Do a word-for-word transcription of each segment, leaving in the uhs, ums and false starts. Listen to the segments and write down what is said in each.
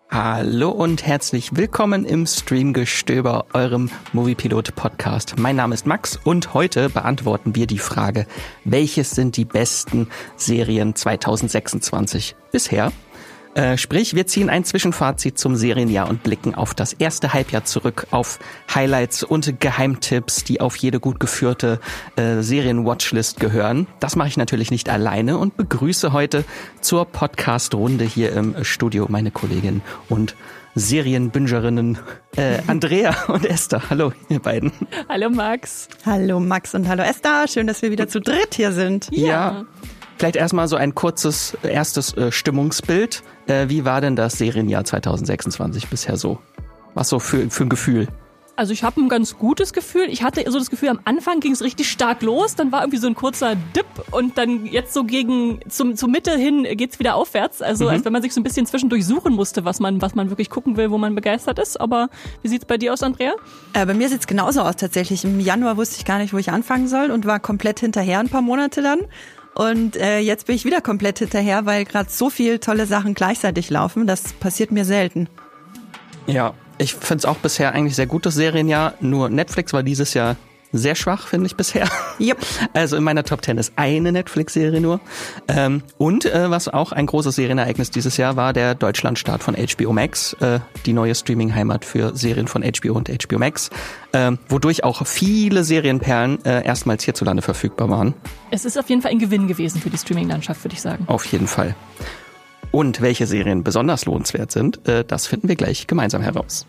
Hallo und herzlich willkommen im Streamgestöber, eurem Moviepilot-Podcast. Mein Name ist Max und heute beantworten wir die Frage, welches sind die besten Serien zwanzig sechsundzwanzig bisher? Äh, sprich, wir ziehen ein Zwischenfazit zum Serienjahr und blicken auf das erste Halbjahr zurück, auf Highlights und Geheimtipps, die auf jede gut geführte äh, Serien-Watchlist gehören. Das mache ich natürlich nicht alleine und begrüße heute zur Podcast-Runde hier im Studio meine Kollegin und Serienbingerinnen äh, Andrea und Esther. Hallo, ihr beiden. Hallo Max. Hallo Max und hallo Esther. Schön, dass wir wieder zu dritt hier sind. Ja. ja. Vielleicht erstmal so ein kurzes erstes äh, Stimmungsbild. Äh, wie war denn das Serienjahr zwanzig sechsundzwanzig bisher so? Was so für, für ein Gefühl? Also ich habe ein ganz gutes Gefühl. Ich hatte so das Gefühl, am Anfang ging es richtig stark los, dann war irgendwie so ein kurzer Dip und dann jetzt so gegen zum, zur Mitte hin geht's wieder aufwärts. Also mhm. als wenn man sich so ein bisschen zwischendurch suchen musste, was man, was man wirklich gucken will, wo man begeistert ist. Aber wie sieht's bei dir aus, Andrea? Äh, bei mir sieht's genauso aus tatsächlich. Im Januar wusste ich gar nicht, wo ich anfangen soll und war komplett hinterher ein paar Monate dann. Und äh, jetzt bin ich wieder komplett hinterher, weil gerade so viele tolle Sachen gleichzeitig laufen. Das passiert mir selten. Ja, ich finde es auch bisher eigentlich sehr gutes Serienjahr. Nur Netflix war dieses Jahr sehr schwach, finde ich bisher. Yep. Also in meiner Top Ten ist eine Netflix-Serie nur. Ähm, und äh, was auch ein großes Serienereignis dieses Jahr war, der Deutschlandstart von H B O Max, äh, die neue Streaming-Heimat für Serien von H B O und H B O Max, äh, wodurch auch viele Serienperlen äh, erstmals hierzulande verfügbar waren. Es ist auf jeden Fall ein Gewinn gewesen für die Streaming-Landschaft, würde ich sagen. Auf jeden Fall. Und welche Serien besonders lohnenswert sind, äh, das finden wir gleich gemeinsam heraus.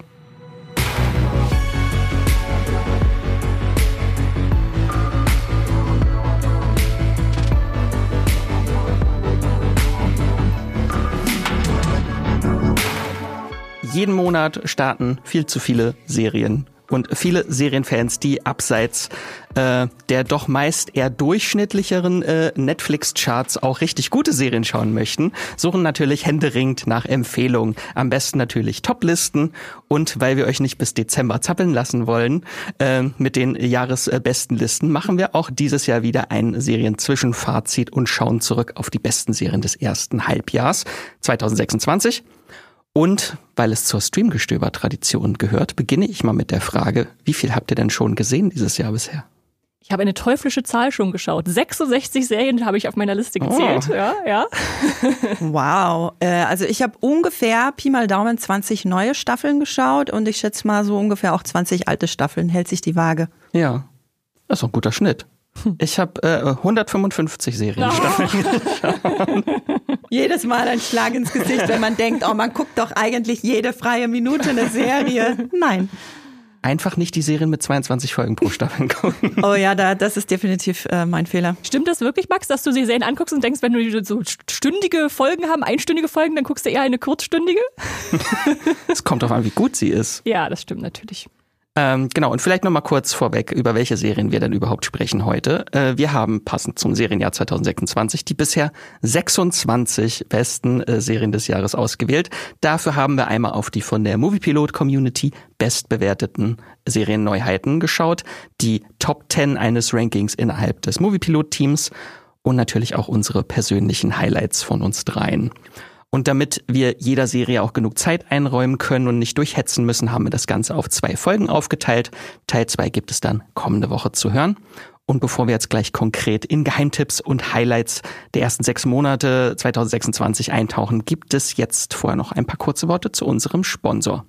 Jeden Monat starten viel zu viele Serien und viele Serienfans, die abseits äh, der doch meist eher durchschnittlicheren äh, Netflix-Charts auch richtig gute Serien schauen möchten, suchen natürlich händeringend nach Empfehlungen. Am besten natürlich Top-Listen und weil wir euch nicht bis Dezember zappeln lassen wollen äh, mit den jahresbesten Listen, machen wir auch dieses Jahr wieder ein Serien-Zwischenfazit und schauen zurück auf die besten Serien des ersten Halbjahrs zwanzig sechsundzwanzig. Und weil es zur Streamgestöber-Tradition gehört, beginne ich mal mit der Frage, wie viel habt ihr denn schon gesehen dieses Jahr bisher? Ich habe eine teuflische Zahl schon geschaut. sechsundsechzig Serien habe ich auf meiner Liste gezählt. Oh. Ja, ja. Wow. Äh, also ich habe ungefähr Pi mal Daumen zwanzig neue Staffeln geschaut und ich schätze mal so ungefähr auch zwanzig alte Staffeln. Hält sich die Waage. Ja, das ist ein guter Schnitt. Ich habe äh, hundertfünfundfünfzig Serienstaffeln geschaut. Jedes Mal ein Schlag ins Gesicht, wenn man denkt, oh, man guckt doch eigentlich jede freie Minute eine Serie. Nein. Einfach nicht die Serien mit zweiundzwanzig Folgen pro Staffel gucken. Oh ja, da, das ist definitiv äh, mein Fehler. Stimmt das wirklich, Max, dass du die Serien anguckst und denkst, wenn du so stündige Folgen haben, einstündige Folgen, dann guckst du eher eine kurzstündige? Es kommt drauf an, wie gut sie ist. Ja, das stimmt natürlich. Ähm, genau, und vielleicht nochmal kurz vorweg, über welche Serien wir denn überhaupt sprechen heute. Äh, wir haben passend zum Serienjahr zwanzig sechsundzwanzig die bisher sechsundzwanzig besten äh, Serien des Jahres ausgewählt. Dafür haben wir einmal auf die von der Moviepilot-Community bestbewerteten Serienneuheiten geschaut, die Top zehn eines Rankings innerhalb des Moviepilot-Teams und natürlich auch unsere persönlichen Highlights von uns dreien. Und damit wir jeder Serie auch genug Zeit einräumen können und nicht durchhetzen müssen, haben wir das Ganze auf zwei Folgen aufgeteilt. Teil zwei gibt es dann kommende Woche zu hören. Und bevor wir jetzt gleich konkret in Geheimtipps und Highlights der ersten sechs Monate zwanzig sechsundzwanzig eintauchen, gibt es jetzt vorher noch ein paar kurze Worte zu unserem Sponsor.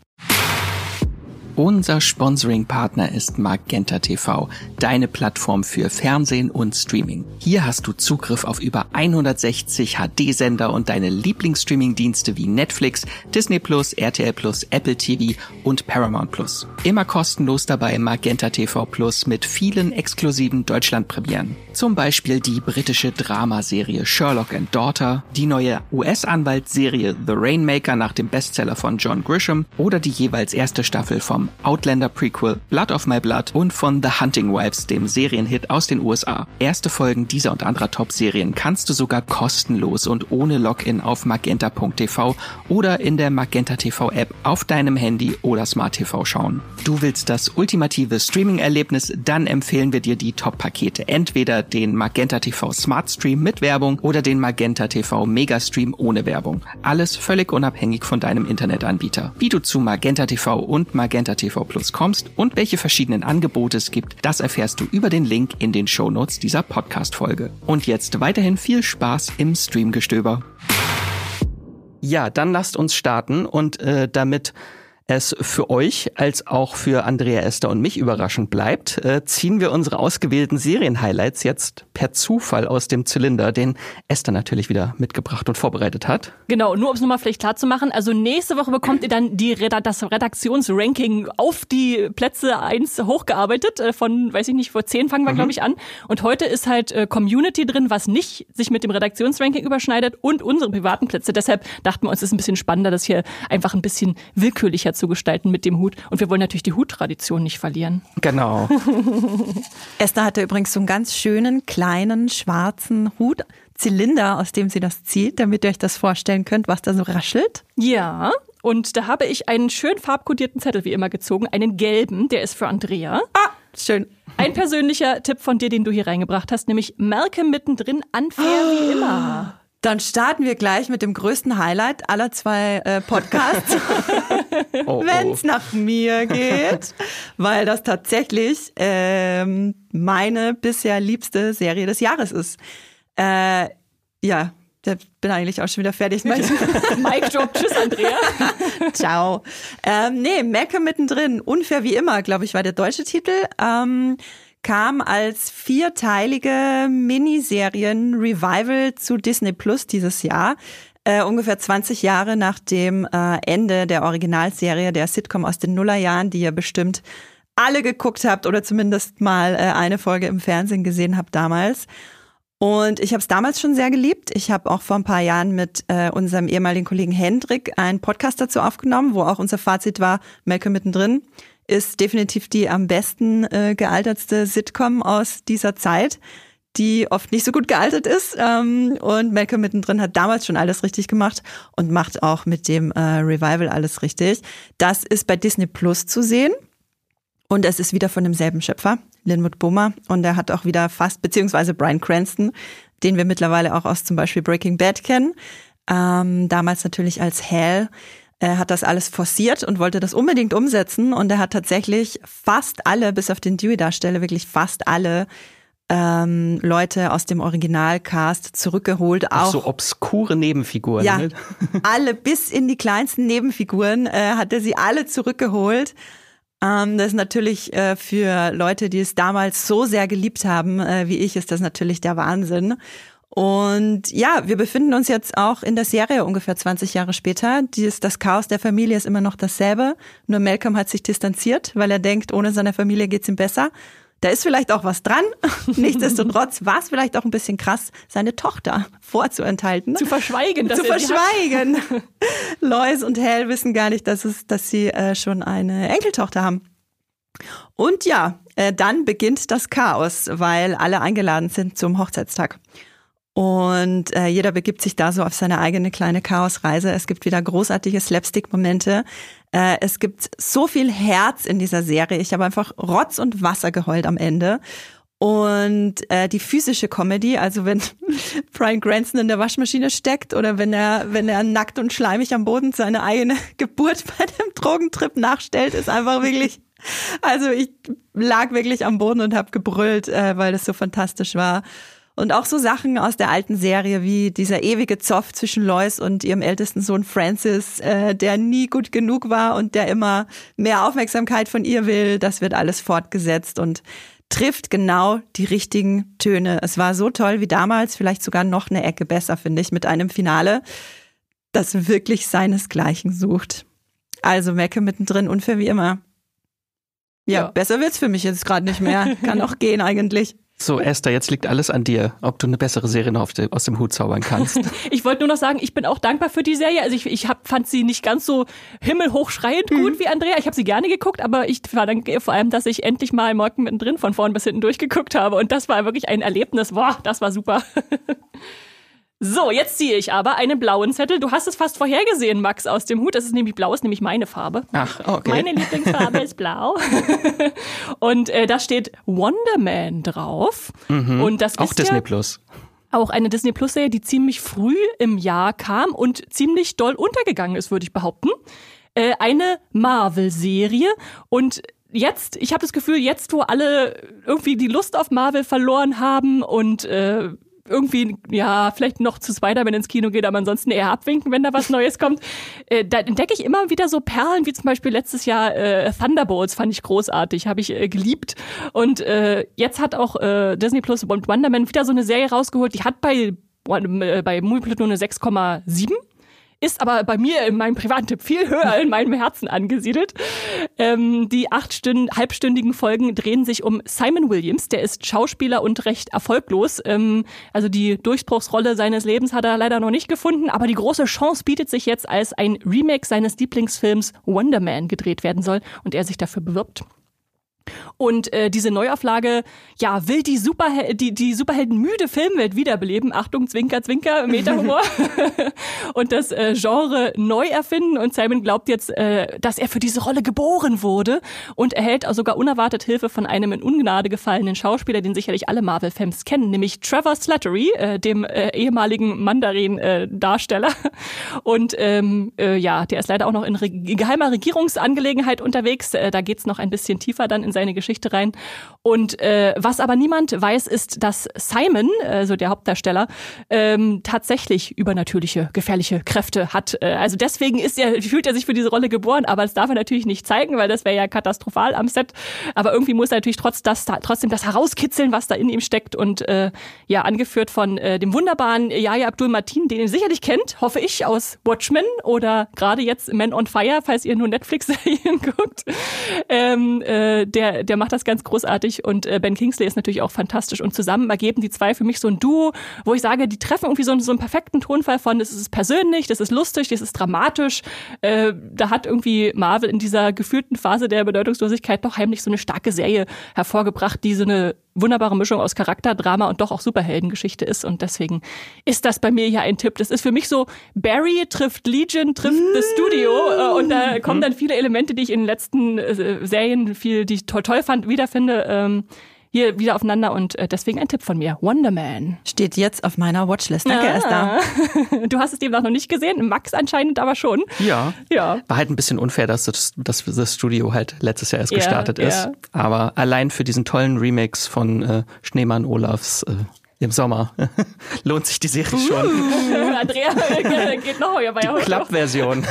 Unser Sponsoring-Partner ist Magenta T V, deine Plattform für Fernsehen und Streaming. Hier hast du Zugriff auf über hundertsechzig H D-Sender und deine Lieblingsstreaming-Dienste wie Netflix, Disney Plus, R T L Plus, Apple T V und Paramount Plus. Immer kostenlos dabei Magenta T V Plus mit vielen exklusiven Deutschlandpremieren. Zum Beispiel die britische Dramaserie Sherlock and Daughter, die neue U S-Anwaltsserie The Rainmaker nach dem Bestseller von John Grisham oder die jeweils erste Staffel vom vom Outlander-Prequel Blood of My Blood und von The Hunting Wives, dem Serienhit aus den U S A. Erste Folgen dieser und anderer Top-Serien kannst du sogar kostenlos und ohne Login auf magenta punkt t v oder in der Magenta T V-App auf deinem Handy oder Smart T V schauen. Du willst das ultimative Streaming-Erlebnis? Dann empfehlen wir dir die Top-Pakete. Entweder den Magenta T V Smart Stream mit Werbung oder den Magenta T V Megastream ohne Werbung. Alles völlig unabhängig von deinem Internetanbieter. Wie du zu Magenta T V und Magenta T V Plus kommst und welche verschiedenen Angebote es gibt, das erfährst du über den Link in den Shownotes dieser Podcast-Folge. Und jetzt weiterhin viel Spaß im Streamgestöber. Ja, dann lasst uns starten und äh, damit es für euch als auch für Andrea, Esther und mich überraschend bleibt, äh, ziehen wir unsere ausgewählten Serien-Highlights jetzt per Zufall aus dem Zylinder, den Esther natürlich wieder mitgebracht und vorbereitet hat. Genau, nur um es nochmal vielleicht klar zu machen, also nächste Woche bekommt ihr dann die Reda- das Redaktionsranking auf die Plätze eins hochgearbeitet, äh, von, weiß ich nicht, vor zehn fangen wir, mhm. glaube ich, an. Und heute ist halt äh, Community drin, was nicht sich mit dem Redaktionsranking überschneidet und unsere privaten Plätze. Deshalb dachten wir uns, es ist ein bisschen spannender, das hier einfach ein bisschen willkürlicher zu gestalten mit dem Hut. Und wir wollen natürlich die Huttradition nicht verlieren. Genau. Esther hatte übrigens so einen ganz schönen, kleinen, schwarzen Hutzylinder, aus dem sie das zieht, damit ihr euch das vorstellen könnt, was da so raschelt. Ja, und da habe ich einen schön farbkodierten Zettel wie immer gezogen, einen gelben, der ist für Andrea. Ah, schön. Ein persönlicher Tipp von dir, den du hier reingebracht hast, nämlich Malcolm mittendrin, unfair oh. wie immer. Dann starten wir gleich mit dem größten Highlight aller zwei äh, Podcasts, oh, wenn es oh. nach mir geht, weil das tatsächlich ähm, meine bisher liebste Serie des Jahres ist. Äh, ja, ich bin eigentlich auch schon wieder fertig. Mic drop, tschüss Andrea. Ciao. Ähm, nee, Malcolm mittendrin, unfair wie immer, glaube ich, war der deutsche Titel. Ähm, kam als vierteilige Miniserien-Revival zu Disney Plus dieses Jahr. Äh, ungefähr zwanzig Jahre nach dem äh, Ende der Originalserie, der Sitcom aus den Nullerjahren, die ihr bestimmt alle geguckt habt oder zumindest mal äh, eine Folge im Fernsehen gesehen habt damals. Und ich habe es damals schon sehr geliebt. Ich habe auch vor ein paar Jahren mit äh, unserem ehemaligen Kollegen Hendrik einen Podcast dazu aufgenommen, wo auch unser Fazit war, Malcolm mittendrin ist definitiv die am besten äh, gealtertste Sitcom aus dieser Zeit, die oft nicht so gut gealtert ist. Ähm, und Malcolm mittendrin hat damals schon alles richtig gemacht und macht auch mit dem äh, Revival alles richtig. Das ist bei Disney Plus zu sehen. Und es ist wieder von demselben Schöpfer, Linwood Boomer. Und er hat auch wieder fast, beziehungsweise Bryan Cranston, den wir mittlerweile auch aus zum Beispiel Breaking Bad kennen. Ähm, damals natürlich als Hal. Er hat das alles forciert und wollte das unbedingt umsetzen. Und er hat tatsächlich fast alle, bis auf den Dewey-Darsteller, wirklich fast alle ähm, Leute aus dem Originalcast zurückgeholt. Auch Ach so obskure Nebenfiguren. Ja, ne? alle bis in die kleinsten Nebenfiguren äh, hat er sie alle zurückgeholt. Ähm, das ist natürlich äh, für Leute, die es damals so sehr geliebt haben, äh, wie ich, ist das natürlich der Wahnsinn. Und ja, wir befinden uns jetzt auch in der Serie ungefähr zwanzig Jahre später. Dies, das Chaos der Familie ist immer noch dasselbe. Nur Malcolm hat sich distanziert, weil er denkt, ohne seine Familie geht's ihm besser. Da ist vielleicht auch was dran. Nichtsdestotrotz war es vielleicht auch ein bisschen krass, seine Tochter vorzuenthalten. Zu verschweigen. Dass Zu er verschweigen. Lois und Hal wissen gar nicht, dass, es, dass sie äh, schon eine Enkeltochter haben. Und ja, äh, dann beginnt das Chaos, weil alle eingeladen sind zum Hochzeitstag. Und äh, jeder begibt sich da so auf seine eigene kleine Chaosreise. Es gibt wieder großartige Slapstick-Momente. Äh, es gibt so viel Herz in dieser Serie. Ich habe einfach Rotz und Wasser geheult am Ende. Und äh, die physische Comedy, also wenn Bryan Cranston in der Waschmaschine steckt oder wenn er wenn er nackt und schleimig am Boden seine eigene Geburt bei dem Drogentrip nachstellt, ist einfach wirklich, also ich lag wirklich am Boden und habe gebrüllt, äh, weil das so fantastisch war. Und auch so Sachen aus der alten Serie wie dieser ewige Zoff zwischen Lois und ihrem ältesten Sohn Francis, äh, der nie gut genug war und der immer mehr Aufmerksamkeit von ihr will. Das wird alles fortgesetzt und trifft genau die richtigen Töne. Es war so toll wie damals, vielleicht sogar noch eine Ecke besser, finde ich, mit einem Finale, das wirklich seinesgleichen sucht. Also Malcolm mittendrin, unfair wie immer. Ja, ja. Besser wird's für mich jetzt gerade nicht mehr. Kann auch gehen eigentlich. So, Esther, jetzt liegt alles an dir, ob du eine bessere Serie noch aus dem Hut zaubern kannst. Ich wollte nur noch sagen, ich bin auch dankbar für die Serie. Also ich, ich hab, fand sie nicht ganz so himmelhochschreiend gut mhm. wie Andrea. Ich habe sie gerne geguckt, aber ich war dann vor allem, dass ich endlich mal Morgen mittendrin von vorn bis hinten durchgeguckt habe. Und das war wirklich ein Erlebnis. Boah, das war super. So, jetzt ziehe ich aber einen blauen Zettel. Du hast es fast vorhergesehen, Max, aus dem Hut. Das ist nämlich blau, ist nämlich meine Farbe. Ach, okay. Meine Lieblingsfarbe ist blau. Und äh, da steht Wonder Man drauf. Mhm. Und das auch ist Disney ja Plus. Auch eine Disney Plus Serie, die ziemlich früh im Jahr kam und ziemlich doll untergegangen ist, würde ich behaupten. Äh, eine Marvel-Serie und jetzt, ich habe das Gefühl, jetzt, wo alle irgendwie die Lust auf Marvel verloren haben und äh, irgendwie, ja, vielleicht noch zu Spider-Man ins Kino geht, aber ansonsten eher abwinken, wenn da was Neues kommt. Äh, da entdecke ich immer wieder so Perlen, wie zum Beispiel letztes Jahr äh, Thunderbolts, fand ich großartig, habe ich äh, geliebt. Und äh, jetzt hat auch äh, Disney Plus und Wonder Man wieder so eine Serie rausgeholt, die hat bei, äh, bei Moviepilot nur eine sechs Komma sieben. Ist aber bei mir in meinem privaten Tipp viel höher in meinem Herzen angesiedelt. Ähm, die acht Stünd- halbstündigen Folgen drehen sich um Simon Williams. Der ist Schauspieler und recht erfolglos. Ähm, also die Durchbruchsrolle seines Lebens hat er leider noch nicht gefunden. Aber die große Chance bietet sich jetzt, als ein Remake seines Lieblingsfilms Wonder Man gedreht werden soll und er sich dafür bewirbt. Und äh, diese Neuauflage, ja, will die, Superhel- die, die Superhelden-müde Filmwelt wiederbeleben. Achtung, Zwinker, Zwinker, Meta-Humor. Und das äh, Genre neu erfinden. Und Simon glaubt jetzt, äh, dass er für diese Rolle geboren wurde und erhält auch sogar unerwartet Hilfe von einem in Ungnade gefallenen Schauspieler, den sicherlich alle Marvel-Fans kennen, nämlich Trevor Slattery, äh, dem äh, ehemaligen Mandarin-Darsteller. Und ähm, äh, ja, der ist leider auch noch in re- geheimer Regierungsangelegenheit unterwegs. Äh, da geht's noch ein bisschen tiefer dann in seine Geschichte rein. Und äh, was aber niemand weiß, ist, dass Simon, also der Hauptdarsteller, ähm, tatsächlich übernatürliche, gefährliche Kräfte hat. Äh, also deswegen ist er, fühlt er sich für diese Rolle geboren, aber das darf er natürlich nicht zeigen, weil das wäre ja katastrophal am Set. Aber irgendwie muss er natürlich trotz das, trotzdem das herauskitzeln, was da in ihm steckt. Und äh, ja, angeführt von äh, dem wunderbaren Yahya Abdul-Mateen, den ihr sicherlich kennt, hoffe ich, aus Watchmen oder gerade jetzt Man on Fire, falls ihr nur Netflix-Serien guckt. Ähm, äh, der, der macht das ganz großartig und äh, Ben Kingsley ist natürlich auch fantastisch und zusammen ergeben die zwei für mich so ein Duo, wo ich sage, die treffen irgendwie so, so einen perfekten Tonfall von, das ist persönlich, das ist lustig, das ist dramatisch. Äh, da hat irgendwie Marvel in dieser gefühlten Phase der Bedeutungslosigkeit doch heimlich so eine starke Serie hervorgebracht, die so eine wunderbare Mischung aus Charakter, Drama und doch auch Superheldengeschichte ist und deswegen ist das bei mir ja ein Tipp. Das ist für mich so, Barry trifft Legion, trifft The Studio äh, und da kommen dann viele Elemente, die ich in den letzten äh, Serien viel, die ich toll, toll fand, wiederfinde, ähm, hier wieder aufeinander und äh, deswegen ein Tipp von mir, Wonder Man. Steht jetzt auf meiner Watchlist. Danke, ah. Esther. Du hast es demnach noch nicht gesehen, Max anscheinend aber schon. Ja, ja. War halt ein bisschen unfair, dass das, dass das Studio halt letztes Jahr erst ja, gestartet ja. ist. Aber allein für diesen tollen Remix von äh, Schneemann Olafs äh, im Sommer lohnt sich die Serie uh, schon. Andrea geht noch höher bei Die Klapp-Version.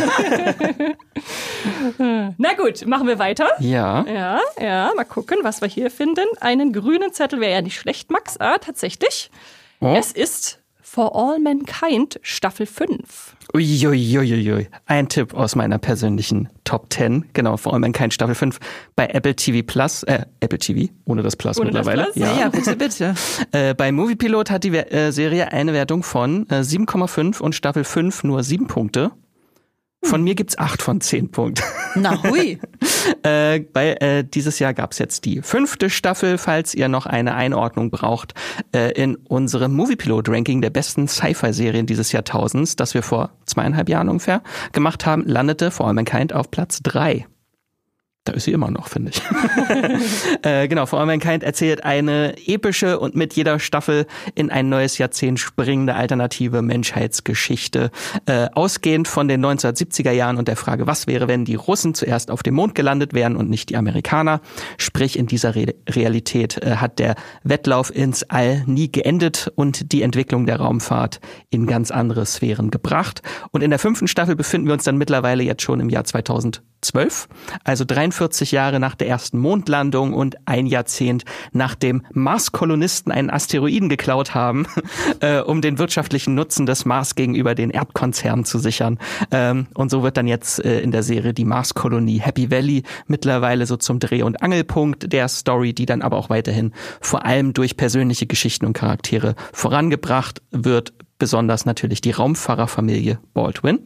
Na gut, machen wir weiter. Ja. Ja, ja, mal gucken, was wir hier finden. Einen grünen Zettel wäre ja nicht schlecht, Max. Ah, tatsächlich. Oh. Es ist For All Mankind Staffel fünf. Uiuiuiui. Ein Tipp aus meiner persönlichen Top zehn. Genau, For All Mankind Staffel fünf bei Apple T V Plus. Äh, Apple T V, ohne das Plus ohne mittlerweile. Das Plus? Ja. ja, bitte, bitte. Äh, bei Moviepilot hat die äh, Serie eine Wertung von äh, sieben Komma fünf und Staffel fünf nur sieben Punkte. Von mir gibt's acht von zehn Punkten. Na hui. äh, bei, äh, dieses Jahr gab's jetzt die fünfte Staffel, falls ihr noch eine Einordnung braucht, äh, in unserem Moviepilot-Ranking der besten Sci-Fi-Serien dieses Jahrtausends, das wir vor zweieinhalb Jahren ungefähr gemacht haben, landete For All Mankind auf Platz drei. Da ist sie immer noch, finde ich. äh, genau, For All Mankind erzählt eine epische und mit jeder Staffel in ein neues Jahrzehnt springende alternative Menschheitsgeschichte. Äh, ausgehend von den neunzehnhundertsiebziger Jahren und der Frage, was wäre, wenn die Russen zuerst auf dem Mond gelandet wären und nicht die Amerikaner. Sprich, in dieser Re- Realität äh, hat der Wettlauf ins All nie geendet und die Entwicklung der Raumfahrt in ganz andere Sphären gebracht. Und in der fünften Staffel befinden wir uns dann mittlerweile jetzt schon im Jahr zweitausendzwölf. zweitausendzwölf, also dreiundvierzig Jahre nach der ersten Mondlandung und ein Jahrzehnt nachdem Mars-Kolonisten einen Asteroiden geklaut haben, äh, um den wirtschaftlichen Nutzen des Mars gegenüber den Erdkonzernen zu sichern. Ähm, und so wird dann jetzt äh, in der Serie die Mars-Kolonie Happy Valley mittlerweile so zum Dreh- und Angelpunkt der Story, die dann aber auch weiterhin vor allem durch persönliche Geschichten und Charaktere vorangebracht wird, besonders natürlich die Raumfahrerfamilie Baldwin.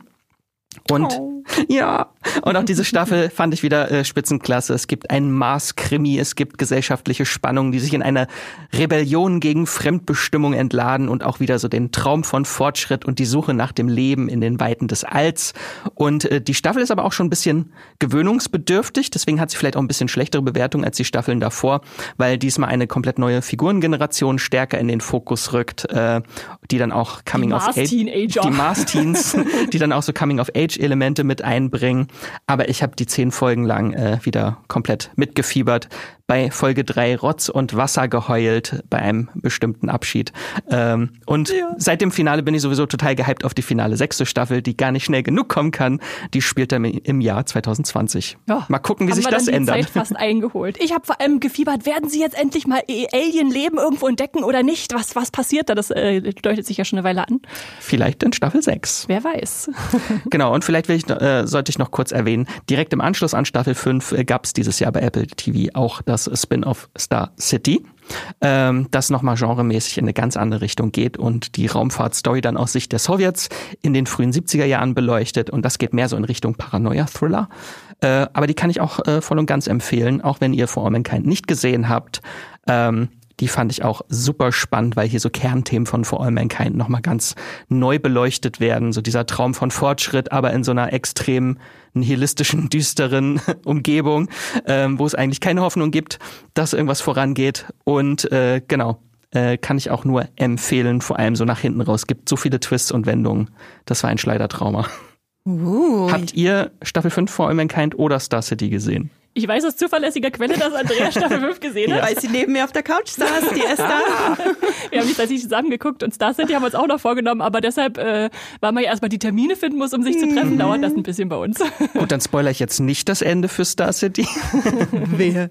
Und oh. ja, und auch diese Staffel fand ich wieder äh, spitzenklasse. Es gibt einen Mars-Krimi, es gibt gesellschaftliche Spannungen, die sich in einer Rebellion gegen Fremdbestimmung entladen und auch wieder so den Traum von Fortschritt und die Suche nach dem Leben in den Weiten des Alls. Und äh, die Staffel ist aber auch schon ein bisschen gewöhnungsbedürftig, deswegen hat sie vielleicht auch ein bisschen schlechtere Bewertung als die Staffeln davor, weil diesmal eine komplett neue Figurengeneration stärker in den Fokus rückt, äh, die dann auch Coming of Age, die Mars-Teens, die dann auch so Coming of Age Elemente mit einbringen. Aber ich habe die zehn Folgen lang äh, wieder komplett mitgefiebert. Bei Folge drei Rotz und Wasser geheult bei einem bestimmten Abschied. Ähm, und ja. seit dem Finale bin ich sowieso total gehypt auf die finale sechste Staffel, die gar nicht schnell genug kommen kann. Die spielt dann im Jahr zwanzig zwanzig. Ja. Mal gucken, wie Haben sich wir das dann die ändert. Zeit fast eingeholt. Ich habe vor allem gefiebert, werden sie jetzt endlich mal Alien-Leben irgendwo entdecken oder nicht? Was, was passiert da? Das äh, deutet sich ja schon eine Weile an. Vielleicht in Staffel sechs. Wer weiß. Genau, und vielleicht will ich, äh, sollte ich noch kurz erwähnen, direkt im Anschluss an Staffel fünf äh, gab es dieses Jahr bei Apple T V auch das Spin-off Star City, ähm, das nochmal genremäßig in eine ganz andere Richtung geht und die Raumfahrtstory dann aus Sicht der Sowjets in den frühen siebziger Jahren beleuchtet und das geht mehr so in Richtung Paranoia-Thriller. Äh, aber die kann ich auch äh, voll und ganz empfehlen, auch wenn ihr For All Mankind nicht gesehen habt. Ähm, Die fand ich auch super spannend, weil hier so Kernthemen von For All Mankind nochmal ganz neu beleuchtet werden. So dieser Traum von Fortschritt, aber in so einer extrem nihilistischen, düsteren Umgebung, ähm, wo es eigentlich keine Hoffnung gibt, dass irgendwas vorangeht. Und äh, genau, äh, kann ich auch nur empfehlen, vor allem so nach hinten raus. Gibt so viele Twists und Wendungen. Das war ein Schleidertrauma. Uh. Habt ihr Staffel fünf For All Mankind oder Star City gesehen? Ich weiß aus zuverlässiger Quelle, dass Andrea Staffel fünf gesehen hat. Ja, weil sie neben mir auf der Couch saß, die Esther. Wir haben die tatsächlich zusammen geguckt und Star City haben wir uns auch noch vorgenommen, aber deshalb, äh, weil man ja erstmal die Termine finden muss, um sich zu treffen, dauert das ein bisschen bei uns. Gut, dann spoilere ich jetzt nicht das Ende für Star City. Wehe.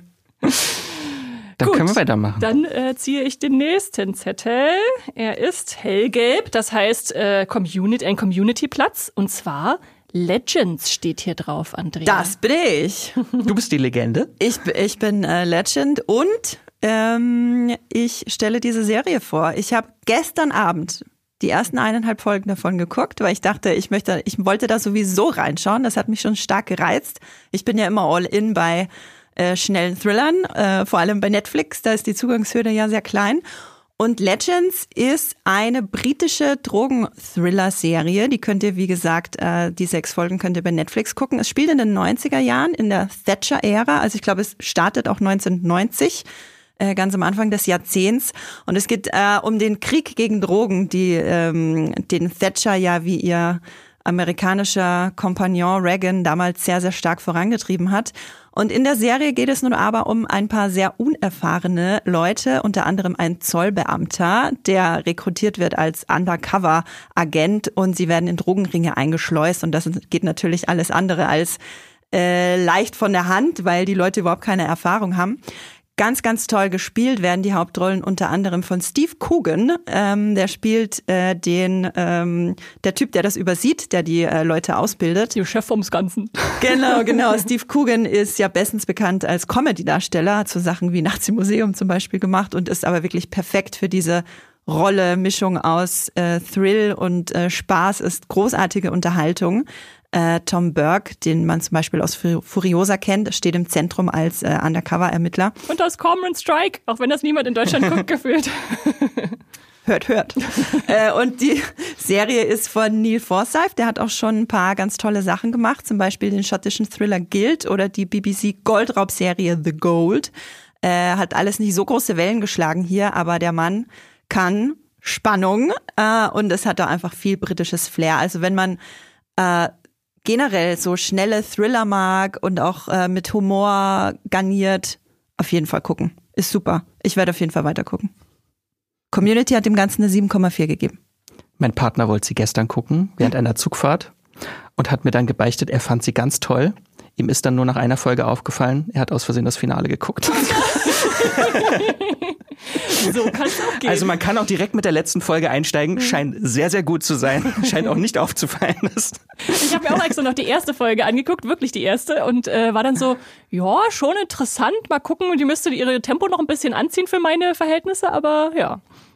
Dann Gut, können wir weitermachen. Dann äh, ziehe ich den nächsten Zettel. Er ist hellgelb, das heißt äh, Community, ein Community-Platz und zwar Legends steht hier drauf, Andrea. Das bin ich. Du bist die Legende? Ich, ich bin äh, Legend und ähm, ich stelle diese Serie vor. Ich habe gestern Abend die ersten eineinhalb Folgen davon geguckt, weil ich dachte, ich möchte, ich wollte da sowieso reinschauen. Das hat mich schon stark gereizt. Ich bin ja immer all in bei äh, schnellen Thrillern, äh, vor allem bei Netflix. Da ist die Zugangshürde ja sehr klein. Und Legends ist eine britische Drogen-Thriller-Serie. Die könnt ihr, wie gesagt, äh, die sechs Folgen könnt ihr bei Netflix gucken. Es spielt in den neunziger Jahren, in der Thatcher-Ära. Also ich glaube, es startet auch neunzehnhundertneunzig, äh, ganz am Anfang des Jahrzehnts. Und es geht äh, um den Krieg gegen Drogen, die ähm, den Thatcher ja wie ihr amerikanischer Kompagnon Reagan damals sehr, sehr stark vorangetrieben hat. Und in der Serie geht es nun aber um ein paar sehr unerfahrene Leute, unter anderem ein Zollbeamter, der rekrutiert wird als Undercover-Agent und sie werden in Drogenringe eingeschleust und das geht natürlich alles andere als äh, leicht von der Hand, weil die Leute überhaupt keine Erfahrung haben. Ganz, ganz toll gespielt werden die Hauptrollen unter anderem von Steve Coogan. Ähm, der spielt äh, den, ähm, der Typ, der das übersieht, der die äh, Leute ausbildet. Der Chef vom Ganzen. Genau, genau. Steve Coogan ist ja bestens bekannt als Comedy-Darsteller, hat so Sachen wie Nachts im Museum zum Beispiel gemacht und ist aber wirklich perfekt für diese Rolle. Mischung aus äh, Thrill und äh, Spaß, ist großartige Unterhaltung. Äh, Tom Burke, den man zum Beispiel aus Furiosa kennt, steht im Zentrum als äh, Undercover-Ermittler. Und aus Cormoran Strike, auch wenn das niemand in Deutschland guckt, gefühlt. Hört, hört. äh, und die Serie ist von Neil Forsyth, der hat auch schon ein paar ganz tolle Sachen gemacht, zum Beispiel den schottischen Thriller Guild oder die B B C Goldraub-Serie The Gold. Äh, hat alles nicht so große Wellen geschlagen hier, aber der Mann kann Spannung äh, und es hat da einfach viel britisches Flair. Also wenn man äh, generell so schnelle Thriller mag und auch äh, mit Humor garniert, auf jeden Fall gucken. Ist super. Ich werde auf jeden Fall weiter gucken. Community hat dem Ganzen eine sieben Komma vier gegeben. Mein Partner wollte sie gestern gucken, während einer Zugfahrt und hat mir dann gebeichtet, er fand sie ganz toll. Ihm ist dann nur nach einer Folge aufgefallen, er hat aus Versehen das Finale geguckt. So kann es auch gehen. Also man kann auch direkt mit der letzten Folge einsteigen, scheint sehr, sehr gut zu sein, scheint auch nicht aufzufallen. Ich habe mir auch extra noch die erste Folge angeguckt, wirklich die erste, und äh, war dann so, ja, schon interessant, mal gucken, die müsste ihre Tempo noch ein bisschen anziehen für meine Verhältnisse, aber ja.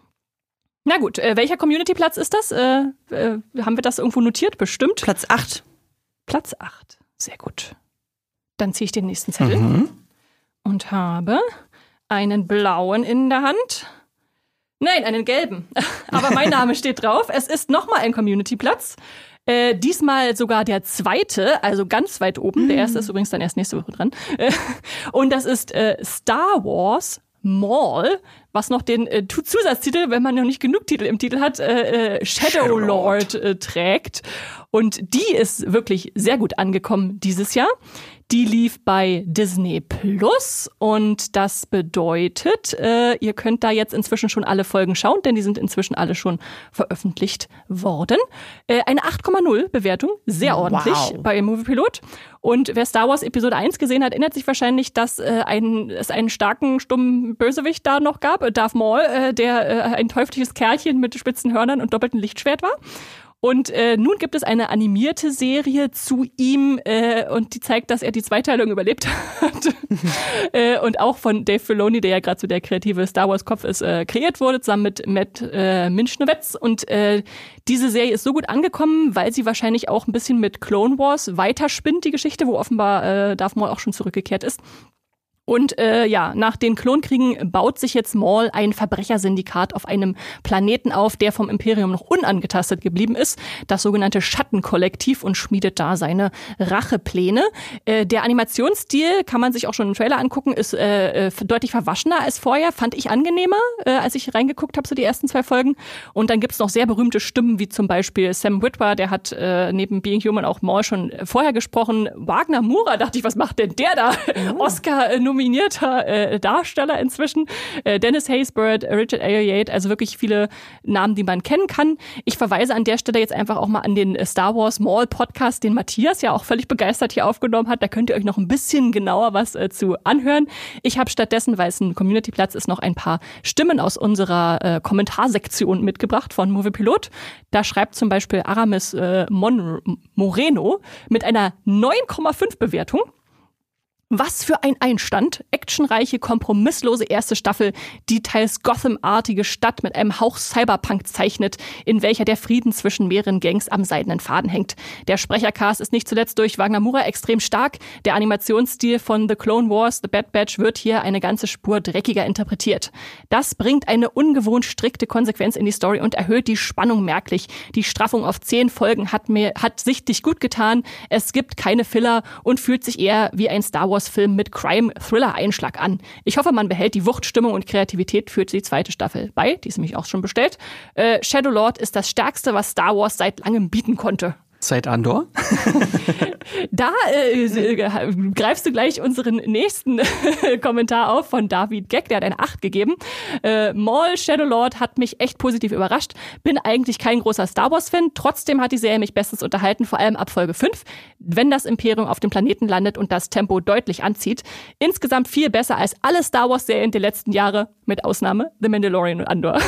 Na gut, äh, welcher Community-Platz ist das? Äh, äh, haben wir das irgendwo notiert? Bestimmt. Platz acht. Platz acht. Sehr gut. Dann ziehe ich den nächsten Zettel Mhm. und habe einen blauen in der Hand. Nein, einen gelben. Aber mein Name steht drauf. Es ist nochmal ein Community-Platz. Äh, diesmal sogar der zweite, also ganz weit oben. Der erste ist übrigens dann erst nächste Woche dran. Äh, und das ist äh, Star Wars Maul, was noch den äh, Zusatztitel, wenn man noch nicht genug Titel im Titel hat, äh, Shadow Lord äh, trägt. Und die ist wirklich sehr gut angekommen dieses Jahr. Die lief bei Disney Plus und das bedeutet, äh, ihr könnt da jetzt inzwischen schon alle Folgen schauen, denn die sind inzwischen alle schon veröffentlicht worden. Äh, eine acht Komma null Bewertung, sehr ordentlich Wow. bei Moviepilot. Und wer Star Wars Episode eins gesehen hat, erinnert sich wahrscheinlich, dass äh, ein, es einen starken, stummen Bösewicht da noch gab, Darth Maul, äh, der äh, ein teuflisches Kerlchen mit spitzen Hörnern und doppeltem Lichtschwert war. Und äh, nun gibt es eine animierte Serie zu ihm äh, und die zeigt, dass er die Zweiteilung überlebt hat. äh, und auch von Dave Filoni, der ja gerade so der kreative Star Wars Kopf ist, äh, kreiert wurde, zusammen mit Matt äh, Minchnowetz. Und äh, diese Serie ist so gut angekommen, weil sie wahrscheinlich auch ein bisschen mit Clone Wars weiterspinnt, die Geschichte, wo offenbar äh, Darth Maul auch schon zurückgekehrt ist. Und äh, ja, nach den Klonkriegen baut sich jetzt Maul ein Verbrechersyndikat auf einem Planeten auf, der vom Imperium noch unangetastet geblieben ist, das sogenannte Schattenkollektiv, und schmiedet da seine Rachepläne. Äh, der Animationsstil, kann man sich auch schon im Trailer angucken, ist äh, deutlich verwaschener als vorher, fand ich angenehmer, äh, als ich reingeguckt habe, so die ersten zwei Folgen. Und dann gibt's noch sehr berühmte Stimmen, wie zum Beispiel Sam Witwer, der hat äh, neben Being Human auch Maul schon vorher gesprochen. Wagner Moura, dachte ich, was macht denn der da? Oh. Oscar äh, nominierter äh, Darsteller inzwischen. Äh, Dennis Haysbert, Richard Ayoade, also wirklich viele Namen, die man kennen kann. Ich verweise an der Stelle jetzt einfach auch mal an den Star Wars Maul Podcast, den Matthias ja auch völlig begeistert hier aufgenommen hat. Da könnt ihr euch noch ein bisschen genauer was äh, zu anhören. Ich habe stattdessen, weil es ein Community-Platz ist, noch ein paar Stimmen aus unserer äh, Kommentarsektion mitgebracht von Moviepilot. Da schreibt zum Beispiel Aramis äh, Mon- Moreno mit einer neun Komma fünf Bewertung. Was für ein Einstand. Actionreiche, kompromisslose erste Staffel, die teils Gotham-artige Stadt mit einem Hauch Cyberpunk zeichnet, in welcher der Frieden zwischen mehreren Gangs am seidenen Faden hängt. Der Sprechercast ist nicht zuletzt durch Wagner Moura extrem stark. Der Animationsstil von The Clone Wars, The Bad Batch wird hier eine ganze Spur dreckiger interpretiert. Das bringt eine ungewohnt strikte Konsequenz in die Story und erhöht die Spannung merklich. Die Straffung auf zehn Folgen hat mir hat sichtlich gut getan. Es gibt keine Filler und fühlt sich eher wie ein Star Wars Film mit Crime-Thriller-Einschlag an. Ich hoffe, man behält die Wuchtstimmung und Kreativität für die zweite Staffel bei. Die ist nämlich auch schon bestellt. Äh, Shadow Lord ist das Stärkste, was Star Wars seit langem bieten konnte. Seit Andor? Da äh, greifst du gleich unseren nächsten Kommentar auf von David Geck, der hat eine acht gegeben. Äh, Maul Shadowlord hat mich echt positiv überrascht. Bin eigentlich kein großer Star Wars-Fan, trotzdem hat die Serie mich bestens unterhalten, vor allem ab Folge fünf, wenn das Imperium auf dem Planeten landet und das Tempo deutlich anzieht. Insgesamt viel besser als alle Star Wars-Serien der letzten Jahre, mit Ausnahme The Mandalorian und Andor.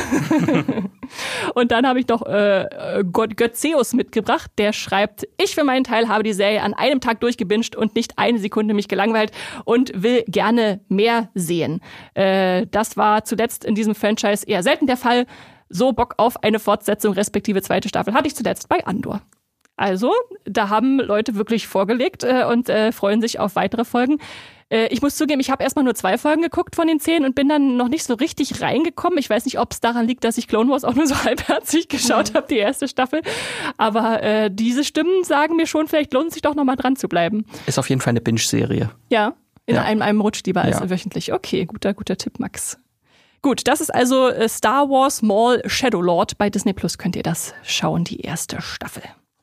Und dann habe ich noch äh, Götzeus mitgebracht, der schreibt, ich für meinen Teil habe die Serie an einem Tag durchgebinged und nicht eine Sekunde mich gelangweilt und will gerne mehr sehen. Äh, das war zuletzt in diesem Franchise eher selten der Fall. So Bock auf eine Fortsetzung respektive zweite Staffel hatte ich zuletzt bei Andor. Also, da haben Leute wirklich vorgelegt äh, und äh, freuen sich auf weitere Folgen. Äh, ich muss zugeben, ich habe erstmal nur zwei Folgen geguckt von den zehn und bin dann noch nicht so richtig reingekommen. Ich weiß nicht, ob es daran liegt, dass ich Clone Wars auch nur so halbherzig geschaut habe, die erste Staffel. Aber äh, diese Stimmen sagen mir schon, vielleicht lohnt es sich doch nochmal dran zu bleiben. Ist auf jeden Fall eine Binge-Serie. Ja, in ja. einem, einem Rutsch lieber als ja. wöchentlich. Okay, guter, guter Tipp, Max. Gut, das ist also Star Wars Maul Shadow Lord. Bei Disney Plus könnt ihr das schauen, die erste Staffel.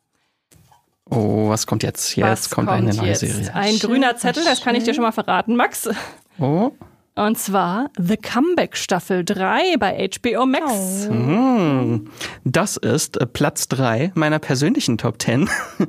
Oh, was kommt jetzt? Jetzt was kommt, kommt eine neue jetzt? Serie. Ein grüner Zettel, das kann ich dir schon mal verraten, Max. Oh. Und zwar The Comeback Staffel drei bei H B O Max. Oh. Das ist Platz drei meiner persönlichen Top zehn.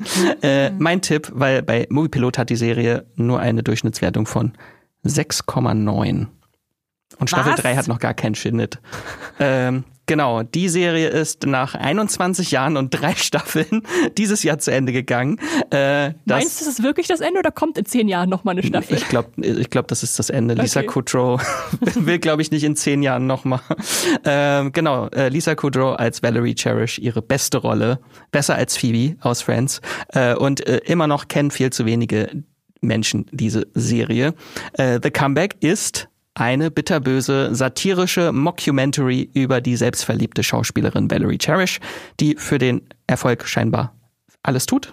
äh, mein Tipp, weil bei Moviepilot hat die Serie nur eine Durchschnittswertung von sechs Komma neun. Und Staffel Was? drei hat noch gar keinen Schnitt. ähm, genau, die Serie ist nach einundzwanzig Jahren und drei Staffeln dieses Jahr zu Ende gegangen. Äh, Meinst du, das ist wirklich das Ende oder kommt in zehn Jahren nochmal eine Staffel? Ich glaube, ich glaub, das ist das Ende. Okay. Lisa Kudrow will, glaube ich, nicht in zehn Jahren nochmal. Ähm, genau, äh, Lisa Kudrow als Valerie Cherish, ihre beste Rolle. Besser als Phoebe aus Friends. Äh, und äh, immer noch kennen viel zu wenige Menschen diese Serie. Äh, The Comeback ist eine bitterböse, satirische Mockumentary über die selbstverliebte Schauspielerin Valerie Cherish, die für den Erfolg scheinbar alles tut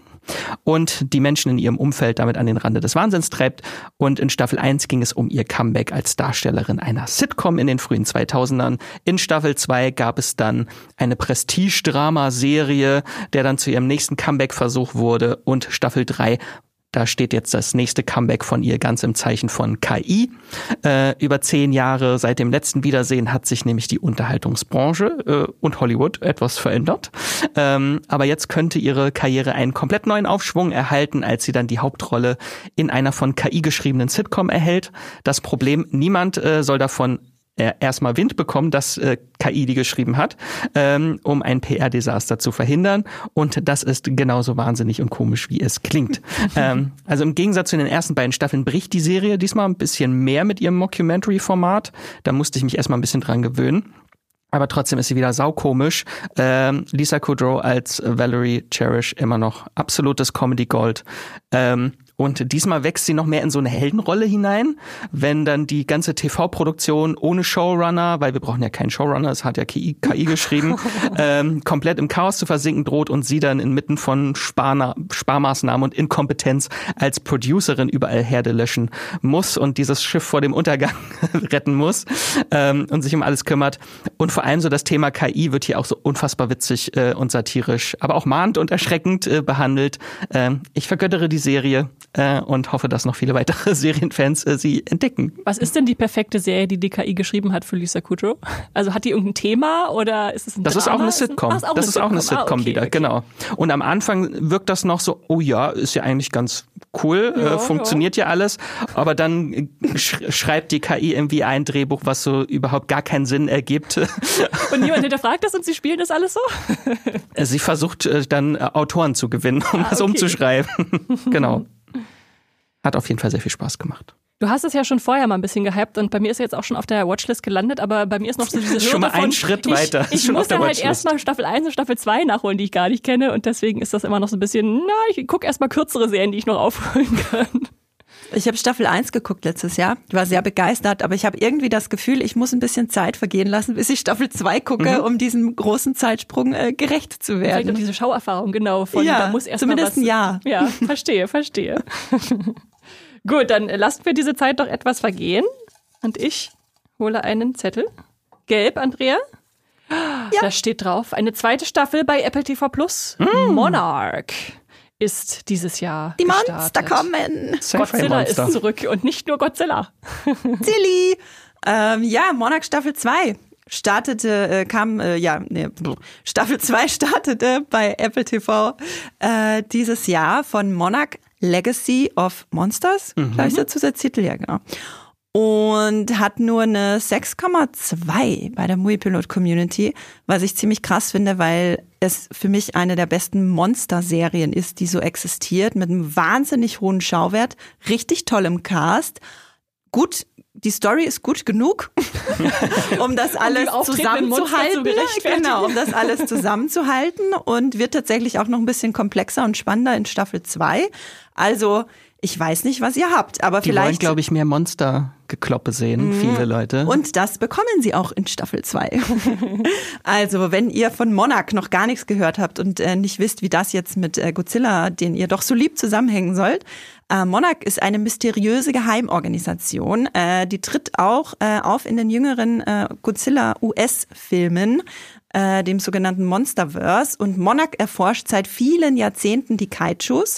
und die Menschen in ihrem Umfeld damit an den Rande des Wahnsinns treibt. Und in Staffel eins ging es um ihr Comeback als Darstellerin einer Sitcom in den frühen zweitausendern. In Staffel zwei gab es dann eine Prestige-Drama-Serie, der dann zu ihrem nächsten Comeback-Versuch wurde. Und Staffel drei, da steht jetzt das nächste Comeback von ihr ganz im Zeichen von K I. Äh, über zehn Jahre seit dem letzten Wiedersehen hat sich nämlich die Unterhaltungsbranche äh, und Hollywood etwas verändert. Ähm, aber jetzt könnte ihre Karriere einen komplett neuen Aufschwung erhalten, als sie dann die Hauptrolle in einer von K I geschriebenen Sitcom erhält. Das Problem, niemand äh, soll davon erstmal Wind bekommen, dass äh, K I die geschrieben hat, ähm, um ein P R-Desaster zu verhindern. Und das ist genauso wahnsinnig und komisch, wie es klingt. ähm, also im Gegensatz zu den ersten beiden Staffeln bricht die Serie diesmal ein bisschen mehr mit ihrem Mockumentary-Format. Da musste ich mich erstmal ein bisschen dran gewöhnen. Aber trotzdem ist sie wieder saukomisch. Ähm, Lisa Kudrow als Valerie Cherish immer noch absolutes Comedy-Gold. Ähm, Und diesmal wächst sie noch mehr in so eine Heldenrolle hinein, wenn dann die ganze T V-Produktion ohne Showrunner, weil wir brauchen ja keinen Showrunner, es hat ja K I, K I geschrieben, ähm, komplett im Chaos zu versinken droht und sie dann inmitten von Sparna- Sparmaßnahmen und Inkompetenz als Producerin überall Herde löschen muss und dieses Schiff vor dem Untergang retten muss ähm, und sich um alles kümmert. Und vor allem so das Thema K I wird hier auch so unfassbar witzig äh, und satirisch, aber auch mahnend und erschreckend äh, behandelt. Ähm, ich vergöttere die Serie. Äh, und hoffe, dass noch viele weitere Serienfans äh, sie entdecken. Was ist denn die perfekte Serie, die die K I geschrieben hat für Lisa Kudrow? Also hat die irgendein Thema oder ist es ein Das Drama? ist auch eine Sitcom. Ach, ist auch das eine ist auch eine Sitcom. Sitcom Ah, okay, wieder, okay. genau. Und am Anfang wirkt das noch so, oh ja, ist ja eigentlich ganz cool, Ja, äh, funktioniert ja. ja alles. Aber dann sch- schreibt die K I irgendwie ein Drehbuch, was so überhaupt gar keinen Sinn ergibt. Und niemand hinterfragt das und sie spielen das alles so? Sie versucht äh, dann äh, Autoren zu gewinnen, um Ah, das okay. umzuschreiben. Genau. Hat auf jeden Fall sehr viel Spaß gemacht. Du hast es ja schon vorher mal ein bisschen gehypt und bei mir ist er jetzt auch schon auf der Watchlist gelandet, aber bei mir ist noch so diese Hürde Schon mal von, einen Schritt ich, weiter. Ich Schon auf muss der ja halt Watchlist. erstmal Staffel eins und Staffel zwei nachholen, die ich gar nicht kenne und deswegen ist das immer noch so ein bisschen, na, ich gucke erstmal kürzere Serien, die ich noch aufholen kann. Ich habe Staffel eins geguckt letztes Jahr. Ich war sehr begeistert, aber ich habe irgendwie das Gefühl, ich muss ein bisschen Zeit vergehen lassen, bis ich Staffel zwei gucke, Mhm. um diesem großen Zeitsprung äh, gerecht zu Vielleicht auch werden. diese Schauerfahrung, genau, von Ja, da muss erst zumindest mal was, ein Jahr. Ja, verstehe, verstehe. Gut, dann lassen wir diese Zeit doch etwas vergehen und ich hole einen Zettel. Gelb, Andrea? Ja. Da steht drauf, eine zweite Staffel bei Apple T V Plus. Mm. Monarch ist dieses Jahr Die gestartet. Monster kommen. Godzilla ist Monster. zurück und nicht nur Godzilla. Silly. Ähm, ja, Monarch Staffel zwei startete, äh, kam, äh, ja, nee, Staffel zwei startete bei Apple T V äh, dieses Jahr von Monarch Legacy of Monsters, mhm. glaube ich, der Zusatztitel, ja, genau. Und hat nur eine sechs Komma zwei bei der Moviepilot-Community, was ich ziemlich krass finde, weil es für mich eine der besten Monster-Serien ist, die so existiert, mit einem wahnsinnig hohen Schauwert, richtig tollem Cast, gut, die Story ist gut genug, um das alles um zusammenzuhalten, genau, um das alles zusammenzuhalten und wird tatsächlich auch noch ein bisschen komplexer und spannender in Staffel zwei. Also ich weiß nicht, was ihr habt, aber Die vielleicht... wollen, glaube ich, mehr Monstergekloppe sehen, mhm. viele Leute. Und das bekommen sie auch in Staffel zwei. Also, wenn ihr von Monarch noch gar nichts gehört habt und äh, nicht wisst, wie das jetzt mit äh, Godzilla, den ihr doch so lieb zusammenhängen sollt, äh, Monarch ist eine mysteriöse Geheimorganisation. Äh, die tritt auch äh, auf in den jüngeren äh, Godzilla-U S-Filmen, äh, dem sogenannten Monsterverse. Und Monarch erforscht seit vielen Jahrzehnten die Kaijus.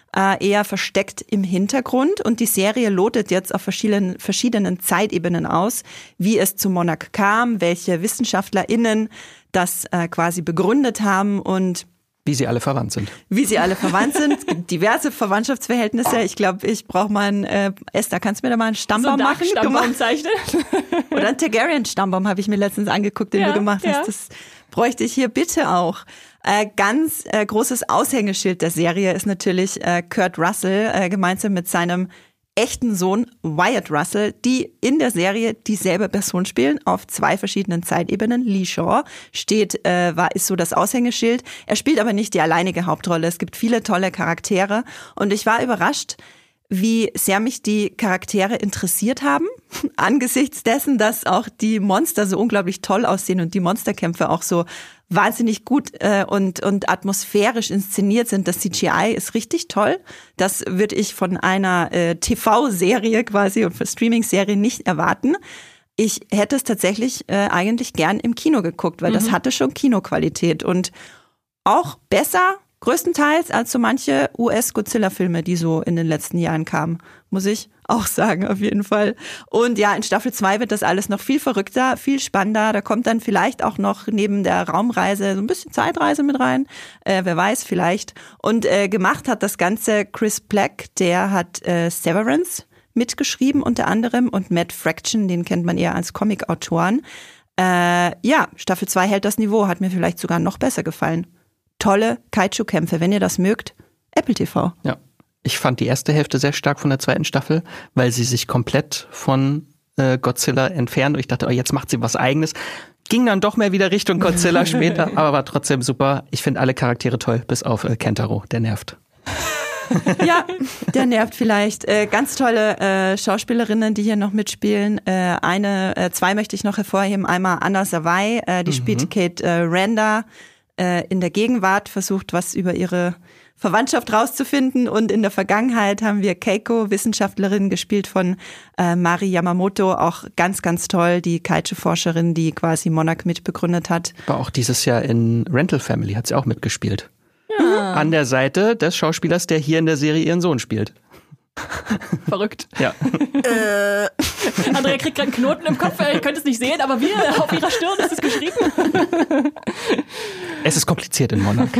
äh, eher versteckt im Hintergrund. Und die Serie lotet jetzt auf verschiedenen, verschiedenen Zeitebenen aus, wie es zu Monarch kam, welche WissenschaftlerInnen das äh, quasi begründet haben und wie sie alle verwandt sind. Wie sie alle verwandt sind. Es gibt diverse Verwandtschaftsverhältnisse. Ich glaube, ich brauche mal einen, äh, Esther, kannst du mir da mal einen Stammbaum so machen? Stammbaum zeichnen. Oder einen Targaryen-Stammbaum habe ich mir letztens angeguckt, den ja, du gemacht hast. Ja. Das bräuchte ich hier bitte auch. Äh, ganz äh, großes Aushängeschild der Serie ist natürlich äh, Kurt Russell, äh, gemeinsam mit seinem echten Sohn Wyatt Russell, die in der Serie dieselbe Person spielen, auf zwei verschiedenen Zeitebenen. Lee Shaw steht, äh, war, ist so das Aushängeschild. Er spielt aber nicht die alleinige Hauptrolle. Es gibt viele tolle Charaktere und ich war überrascht, wie sehr mich die Charaktere interessiert haben, angesichts dessen, dass auch die Monster so unglaublich toll aussehen und die Monsterkämpfe auch so wahnsinnig gut äh, und und atmosphärisch inszeniert sind. Das C G I ist richtig toll. Das würde ich von einer äh, T V-Serie quasi und Streaming-Serie nicht erwarten. Ich hätte es tatsächlich äh, eigentlich gern im Kino geguckt, weil mhm. das hatte schon Kinoqualität und auch besser größtenteils als so manche U S-Godzilla-Filme, die so in den letzten Jahren kamen, muss ich auch sagen, auf jeden Fall. Und ja, in Staffel zwei wird das alles noch viel verrückter, viel spannender. Da kommt dann vielleicht auch noch neben der Raumreise so ein bisschen Zeitreise mit rein. Äh, wer weiß, vielleicht. Und äh, gemacht hat das Ganze Chris Black, der hat äh, Severance mitgeschrieben unter anderem und Matt Fraction, den kennt man eher als Comic-Autoren. Äh, ja, Staffel zwei hält das Niveau, hat mir vielleicht sogar noch besser gefallen. Tolle Kaiju-Kämpfe. Wenn ihr das mögt, Apple T V. Ja, ich fand die erste Hälfte sehr stark von der zweiten Staffel, weil sie sich komplett von äh, Godzilla entfernt. Und ich dachte, oh, jetzt macht sie was Eigenes. Ging dann doch mehr wieder Richtung Godzilla später, aber war trotzdem super. Ich finde alle Charaktere toll, bis auf äh, Kentaro, der nervt. Ja, der nervt vielleicht. Äh, ganz tolle äh, Schauspielerinnen, die hier noch mitspielen. Äh, eine, äh, zwei möchte ich noch hervorheben. Einmal Anna Sawai, äh, die mhm. spielt Kate äh, Randa. In der Gegenwart versucht, was über ihre Verwandtschaft rauszufinden. Und in der Vergangenheit haben wir Keiko, Wissenschaftlerin, gespielt von äh, Mari Yamamoto, auch ganz, ganz toll, die Kaiju-Forscherin, die quasi Monarch mitbegründet hat. War auch dieses Jahr in Rental Family, hat sie auch mitgespielt. Ja. An der Seite des Schauspielers, der hier in der Serie ihren Sohn spielt. Verrückt. Ja. äh. Andrea kriegt gerade einen Knoten im Kopf, ihr könnt es nicht sehen, aber wir, auf ihrer Stirn ist es geschrieben. Es ist kompliziert in Monarch.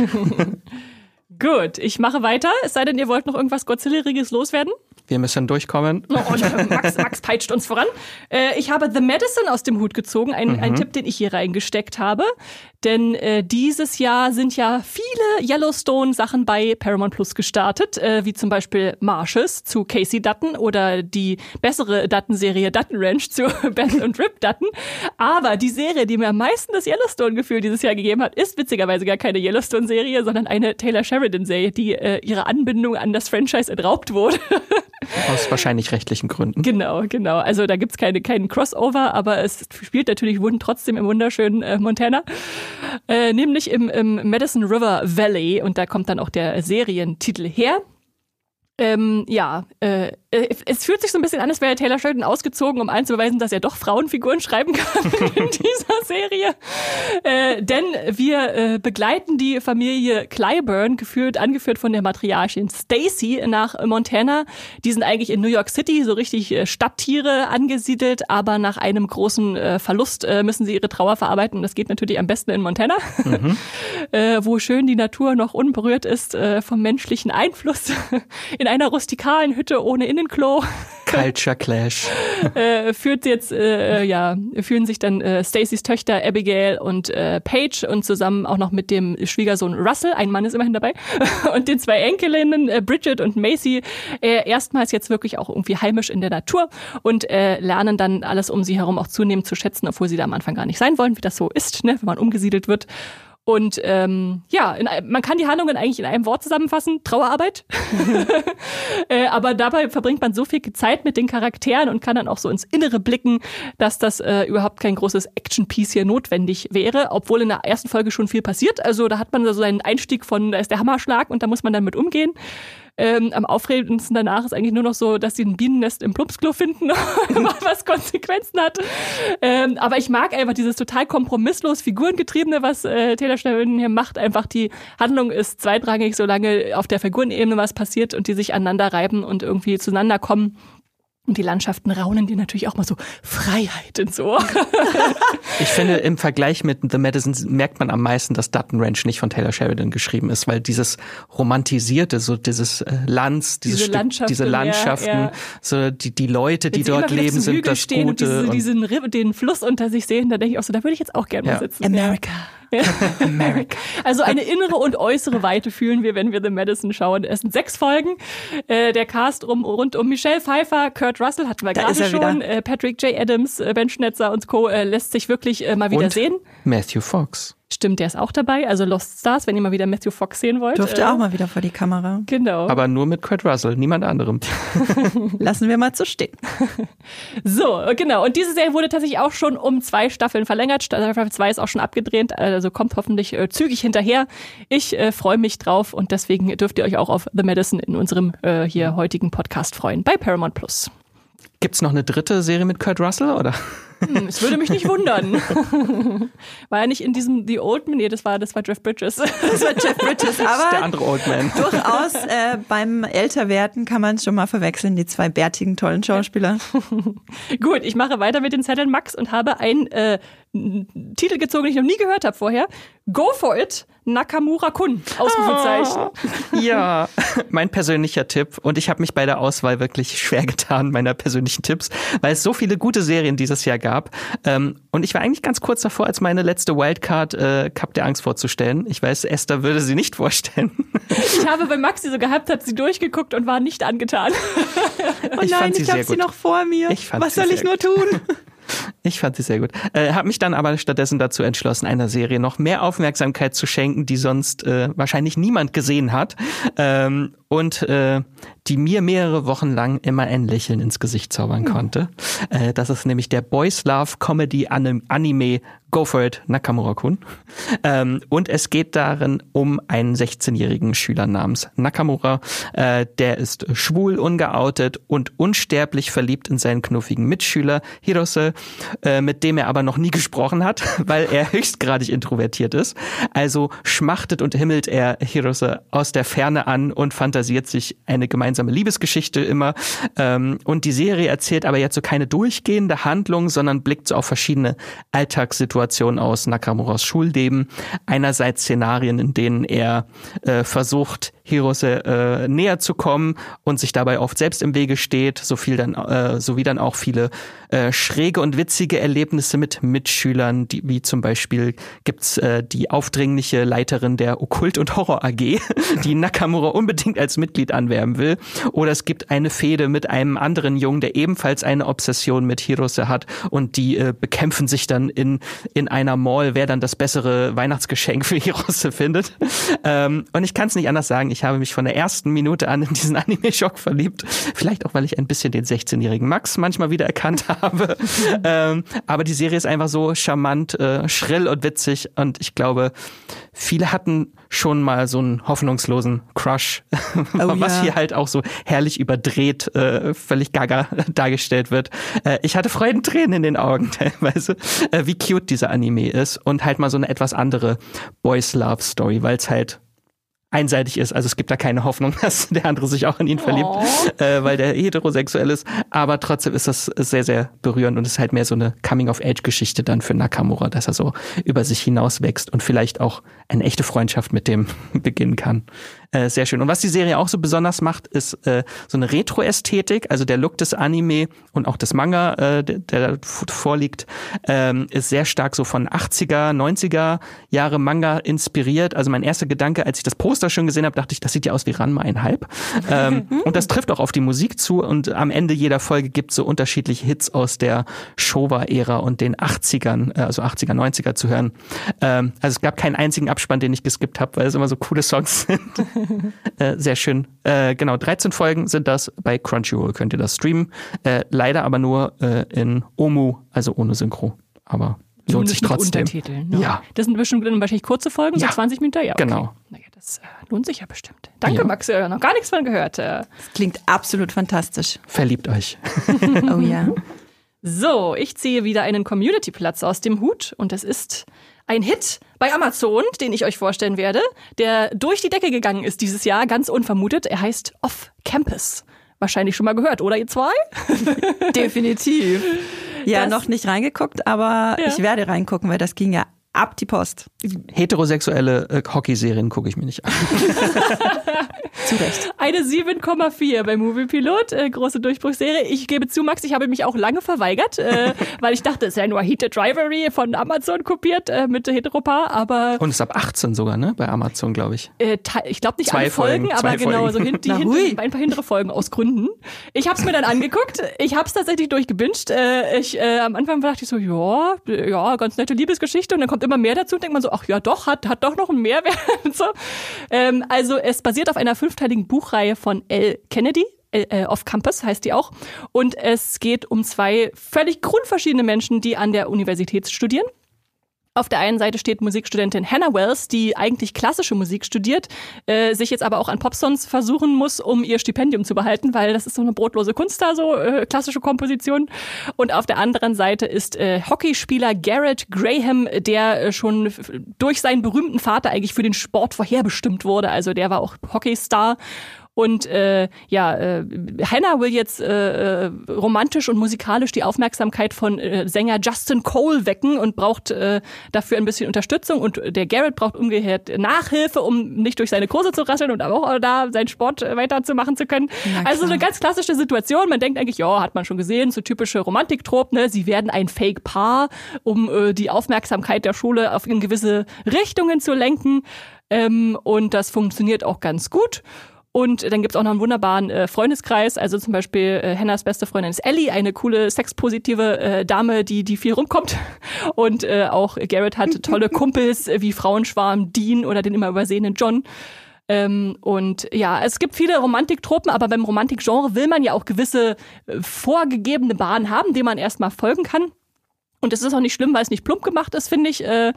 Gut, ich mache weiter, es sei denn, ihr wollt noch irgendwas Godzilla-riges loswerden. Wir müssen durchkommen. Oh, Max, Max peitscht uns voran. Äh, ich habe The Medicine aus dem Hut gezogen, ein, mhm. ein Tipp, den ich hier reingesteckt habe. Denn äh, dieses Jahr sind ja viele Yellowstone-Sachen bei Paramount Plus gestartet, äh, wie zum Beispiel Marshes zu Casey Dutton oder die bessere Dutton-Serie Dutton Ranch zu Beth und Rip Dutton. Aber die Serie, die mir am meisten das Yellowstone-Gefühl dieses Jahr gegeben hat, ist witzigerweise gar keine Yellowstone-Serie, sondern eine Taylor Sheridan-Serie, die äh, ihre Anbindung an das Franchise entraubt wurde. Aus wahrscheinlich rechtlichen Gründen. Genau, genau. Also da gibt's keine, keinen Crossover, aber es spielt natürlich trotzdem im wunderschönen äh, Montana. Äh, nämlich im, im Madison River Valley und da kommt dann auch der Serientitel her. Ähm, ja, äh, es fühlt sich so ein bisschen an, als wäre Taylor Sheridan ausgezogen, um allen zu beweisen, dass er doch Frauenfiguren schreiben kann in dieser Serie. Äh, denn wir äh, begleiten die Familie Clyburn, geführt, angeführt von der Matriarchin Stacy, nach Montana. Die sind eigentlich in New York City, so richtig äh, Stadttiere angesiedelt, aber nach einem großen äh, Verlust äh, müssen sie ihre Trauer verarbeiten. Und das geht natürlich am besten in Montana, mhm. äh, wo schön die Natur noch unberührt ist äh, vom menschlichen Einfluss. In einer rustikalen Hütte ohne Innenklo. Culture Clash. äh, führt jetzt, äh, ja, führen sich dann äh, Stacys Töchter Abigail und äh, Paige und zusammen auch noch mit dem Schwiegersohn Russell, ein Mann ist immerhin dabei, und den zwei Enkelinnen äh, Bridget und Macy äh, erstmals jetzt wirklich auch irgendwie heimisch in der Natur und äh, lernen dann alles um sie herum auch zunehmend zu schätzen, obwohl sie da am Anfang gar nicht sein wollen, wie das so ist, ne, wenn man umgesiedelt wird. Und ähm, ja, in, man kann die Handlungen eigentlich in einem Wort zusammenfassen, Trauerarbeit. äh, aber dabei verbringt man so viel Zeit mit den Charakteren und kann dann auch so ins Innere blicken, dass das äh, überhaupt kein großes Action-Piece hier notwendig wäre, obwohl in der ersten Folge schon viel passiert. Also da hat man so seinen Einstieg von, da ist der Hammerschlag und da muss man dann mit umgehen. Ähm, am aufregendsten danach ist eigentlich nur noch so, dass sie ein Bienennest im Plumpsklo finden, was Konsequenzen hat. Ähm, aber ich mag einfach dieses total kompromisslos Figurengetriebene, was äh, Taylor Sheridan hier macht. Einfach die Handlung ist zweitrangig, solange auf der Figurenebene was passiert und die sich aneinander reiben und irgendwie zueinander kommen. Und die Landschaften raunen dir natürlich auch mal so Freiheit ins Ohr. Ich finde, im Vergleich mit The Madison merkt man am meisten, dass Dutton Ranch nicht von Taylor Sheridan geschrieben ist, weil dieses romantisierte, so dieses äh, Lands, dieses diese Stück, Landschaften, diese Landschaften, ja, ja. so die, die Leute, die dort leben, sind das Gute. Und diese, und diesen Riff, den Fluss unter sich sehen, da denke ich auch so, da würde ich jetzt auch gerne ja. mal sitzen. America. Ja. America. Also eine innere und äußere Weite fühlen wir, wenn wir The Madison schauen. Es sind sechs Folgen. Äh, der Cast um, rund um Michelle Pfeiffer, Kurt Russell hatten wir Da gerade ist er schon, wieder. äh, Patrick J. Adams, äh, Ben Schnetzer und Co. Äh, lässt sich wirklich äh, mal wieder Und sehen. Matthew Fox. Stimmt, der ist auch dabei. Also Lost Stars, wenn ihr mal wieder Matthew Fox sehen wollt. Durfte äh, auch mal wieder vor die Kamera. Genau. Aber nur mit Kurt Russell, niemand anderem. Lassen wir mal so stehen. So, genau. Und diese Serie wurde tatsächlich auch schon um zwei Staffeln verlängert. Staffel zwei ist auch schon abgedreht, also kommt hoffentlich äh, zügig hinterher. Ich äh, freue mich drauf und deswegen dürft ihr euch auch auf The Madison in unserem äh, hier heutigen Podcast freuen, bei Paramount Plus. Gibt's noch eine dritte Serie mit Kurt Russell, oder? Hm, es würde mich nicht wundern. War er nicht in diesem The Old Man? Nee, das war, das war Jeff Bridges. Das war Jeff Bridges, Das ist der aber andere Old Man. durchaus äh, beim Älterwerden kann man es schon mal verwechseln, die zwei bärtigen, tollen Schauspieler. Gut, ich mache weiter mit den Zetteln, Max, und habe einen äh, Titel gezogen, den ich noch nie gehört habe vorher. Go for it, Nakamura-kun, Ausrufezeichen. Oh, ja, mein persönlicher Tipp. Und ich habe mich bei der Auswahl wirklich schwer getan, meiner persönlichen Tipps, weil es so viele gute Serien dieses Jahr gab. Ähm, und ich war eigentlich ganz kurz davor, als meine letzte Wildcard äh, Cup der Angst vorzustellen. Ich weiß, Esther würde sie nicht vorstellen. Ich habe bei Max die so gehabt, hat sie durchgeguckt und war nicht angetan. Oh Ich nein, fand sie ich habe sehr sie gut. noch vor mir. Ich fand Was sie soll ich sehr nur tun? Ich fand sie sehr gut. Äh, habe mich dann aber stattdessen dazu entschlossen, einer Serie noch mehr Aufmerksamkeit zu schenken, die sonst äh, wahrscheinlich niemand gesehen hat. Ähm, und äh, die mir mehrere Wochen lang immer ein Lächeln ins Gesicht zaubern konnte. Äh, das ist nämlich der Boys Love Comedy Anime Go for it, Nakamura-kun. Ähm, und es geht darin um einen sechzehnjährigen Schüler namens Nakamura. Äh, der ist schwul, ungeoutet und unsterblich verliebt in seinen knuffigen Mitschüler Hirose, äh, mit dem er aber noch nie gesprochen hat, weil er höchstgradig introvertiert ist. Also schmachtet und himmelt er Hirose aus der Ferne an und fantasiert sich eine gemeinsame Liebesgeschichte immer. Ähm, und die Serie erzählt aber jetzt so keine durchgehende Handlung, sondern blickt so auf verschiedene Alltagssituationen aus Nakamuras Schulleben. Einerseits Szenarien, in denen er äh, versucht, Hirose äh, näher zu kommen und sich dabei oft selbst im Wege steht, so viel dann, äh, sowie dann auch viele äh, schräge und witzige Erlebnisse mit Mitschülern, die, wie zum Beispiel gibt's äh, die aufdringliche Leiterin der Okkult- und Horror-A G, die Nakamura unbedingt als Mitglied anwerben will. Oder es gibt eine Fehde mit einem anderen Jungen, der ebenfalls eine Obsession mit Hirose hat und die äh, bekämpfen sich dann in in einer Mall, wer dann das bessere Weihnachtsgeschenk für Hirose findet. Ähm, und ich kann es nicht anders sagen, ich habe mich von der ersten Minute an in diesen Anime-Schock verliebt. Vielleicht auch, weil ich ein bisschen den sechzehnjährigen Max manchmal wieder erkannt habe. ähm, aber die Serie ist einfach so charmant, äh, schrill und witzig und ich glaube, viele hatten schon mal so einen hoffnungslosen Crush, Oh, was ja. hier halt auch so herrlich überdreht, äh, völlig gaga dargestellt wird. Äh, ich hatte Freudentränen in den Augen teilweise, äh, wie cute dieser Anime ist und halt mal so eine etwas andere Boys Love Story, weil es halt einseitig ist. Also es gibt da keine Hoffnung, dass der andere sich auch in ihn verliebt, Oh. äh, weil der heterosexuell ist. Aber trotzdem ist das sehr, sehr berührend und es ist halt mehr so eine Coming-of-Age-Geschichte dann für Nakamura, dass er so über sich hinaus wächst und vielleicht auch eine echte Freundschaft mit dem beginnen kann. Äh, sehr schön. Und was die Serie auch so besonders macht, ist äh, so eine Retro-Ästhetik. Also der Look des Anime und auch des Manga, äh, der, der da vorliegt, ähm, ist sehr stark so von achtziger, neunziger Jahre Manga inspiriert. Also mein erster Gedanke, als ich das Poster schon gesehen habe, dachte ich, das sieht ja aus wie Ranma einhalb. ähm, und das trifft auch auf die Musik zu. Und am Ende jeder Folge gibt es so unterschiedliche Hits aus der Showa-Ära und den achtzigern, äh, also achtziger, neunziger zu hören. Ähm, also es gab keinen einzigen Abspann, den ich geskippt habe, weil es immer so coole Songs sind. Äh, sehr schön. Äh, genau, dreizehn Folgen sind das. Bei Crunchyroll könnt ihr das streamen. Äh, leider aber nur äh, in Omu, also ohne Synchro. Aber lohnt sich mit trotzdem. Untertiteln. Ne? Ja. Das sind bestimmt wahrscheinlich kurze Folgen, Ja. so zwanzig Minuten. Ja, okay. Genau. Naja, das äh, lohnt sich ja bestimmt. Danke, Ja. Max. Äh, noch gar nichts von gehört. Äh. Das klingt absolut fantastisch. Verliebt euch. Oh ja. So, ich ziehe wieder einen Community-Platz aus dem Hut und es ist ein Hit bei Amazon, den ich euch vorstellen werde, der durch die Decke gegangen ist dieses Jahr, ganz unvermutet. Er heißt Off Campus. Wahrscheinlich schon mal gehört, oder ihr zwei? Definitiv. Ja, Das- noch nicht reingeguckt, aber Ja. ich werde reingucken, weil das ging ja ab die Post. Heterosexuelle äh, Hockeyserien gucke ich mir nicht an. Zu Recht. Eine sieben Komma vier bei Moviepilot, äh, große Durchbruchsserie. Ich gebe zu, Max, ich habe mich auch lange verweigert, äh, weil ich dachte, es ist ja nur Heated Rivalry von Amazon kopiert äh, mit Heteropaar, aber Und ist ab achtzehn sogar, ne? Bei Amazon, glaube ich. äh, te- ich glaube nicht Zwei alle Folgen, Folgen, aber zwei genau, Folgen. so hin, die Na, hinter, hui. ein paar hintere Folgen aus Gründen. Ich habe es mir dann angeguckt, ich habe es tatsächlich durchgebinged. Äh, ich, äh, am Anfang dachte ich so, ja, ja, ganz nette Liebesgeschichte und dann kommt immer mehr dazu und denkt man so, ach ja doch, hat, hat doch noch einen Mehrwert. und so. ähm, also es basiert auf einer fünfteiligen Buchreihe von Elle Kennedy. Äh, Off Campus heißt die auch. Und es geht um zwei völlig grundverschiedene Menschen, die an der Universität studieren. Auf der einen Seite steht Musikstudentin Hannah Wells, die eigentlich klassische Musik studiert, äh, sich jetzt aber auch an Popsongs versuchen muss, um ihr Stipendium zu behalten, weil das ist so eine brotlose Kunst da, so äh, klassische Komposition. Und auf der anderen Seite ist äh, Hockeyspieler Garrett Graham, der äh, schon f- durch seinen berühmten Vater eigentlich für den Sport vorherbestimmt wurde. Also der war auch Hockeystar. Und äh, ja, äh, Hannah will jetzt äh, äh, romantisch und musikalisch die Aufmerksamkeit von äh, Sänger Justin Cole wecken und braucht äh, dafür ein bisschen Unterstützung. Und der Garrett braucht umgekehrt Nachhilfe, um nicht durch seine Kurse zu rasseln und aber auch da seinen Sport äh, weiterzumachen zu können. Na Also klar. eine ganz klassische Situation. Man denkt eigentlich, ja, hat man schon gesehen, so typische Romantiktrop, ne? Sie werden ein Fake-Paar, um äh, die Aufmerksamkeit der Schule auf in gewisse Richtungen zu lenken. Ähm, und das funktioniert auch ganz gut. Und dann gibt's auch noch einen wunderbaren äh, Freundeskreis. Also zum Beispiel äh, Hannahs beste Freundin ist Ellie, eine coole, sexpositive äh, Dame, die die viel rumkommt. Und äh, auch Garrett hat tolle Kumpels äh, wie Frauenschwarm Dean oder den immer übersehenen John. Ähm, und ja, es gibt viele Romantiktropen, aber beim Romantikgenre will man ja auch gewisse äh, vorgegebene Bahnen haben, denen man erstmal folgen kann. Und es ist auch nicht schlimm, weil es nicht plump gemacht ist, finde ich. Äh,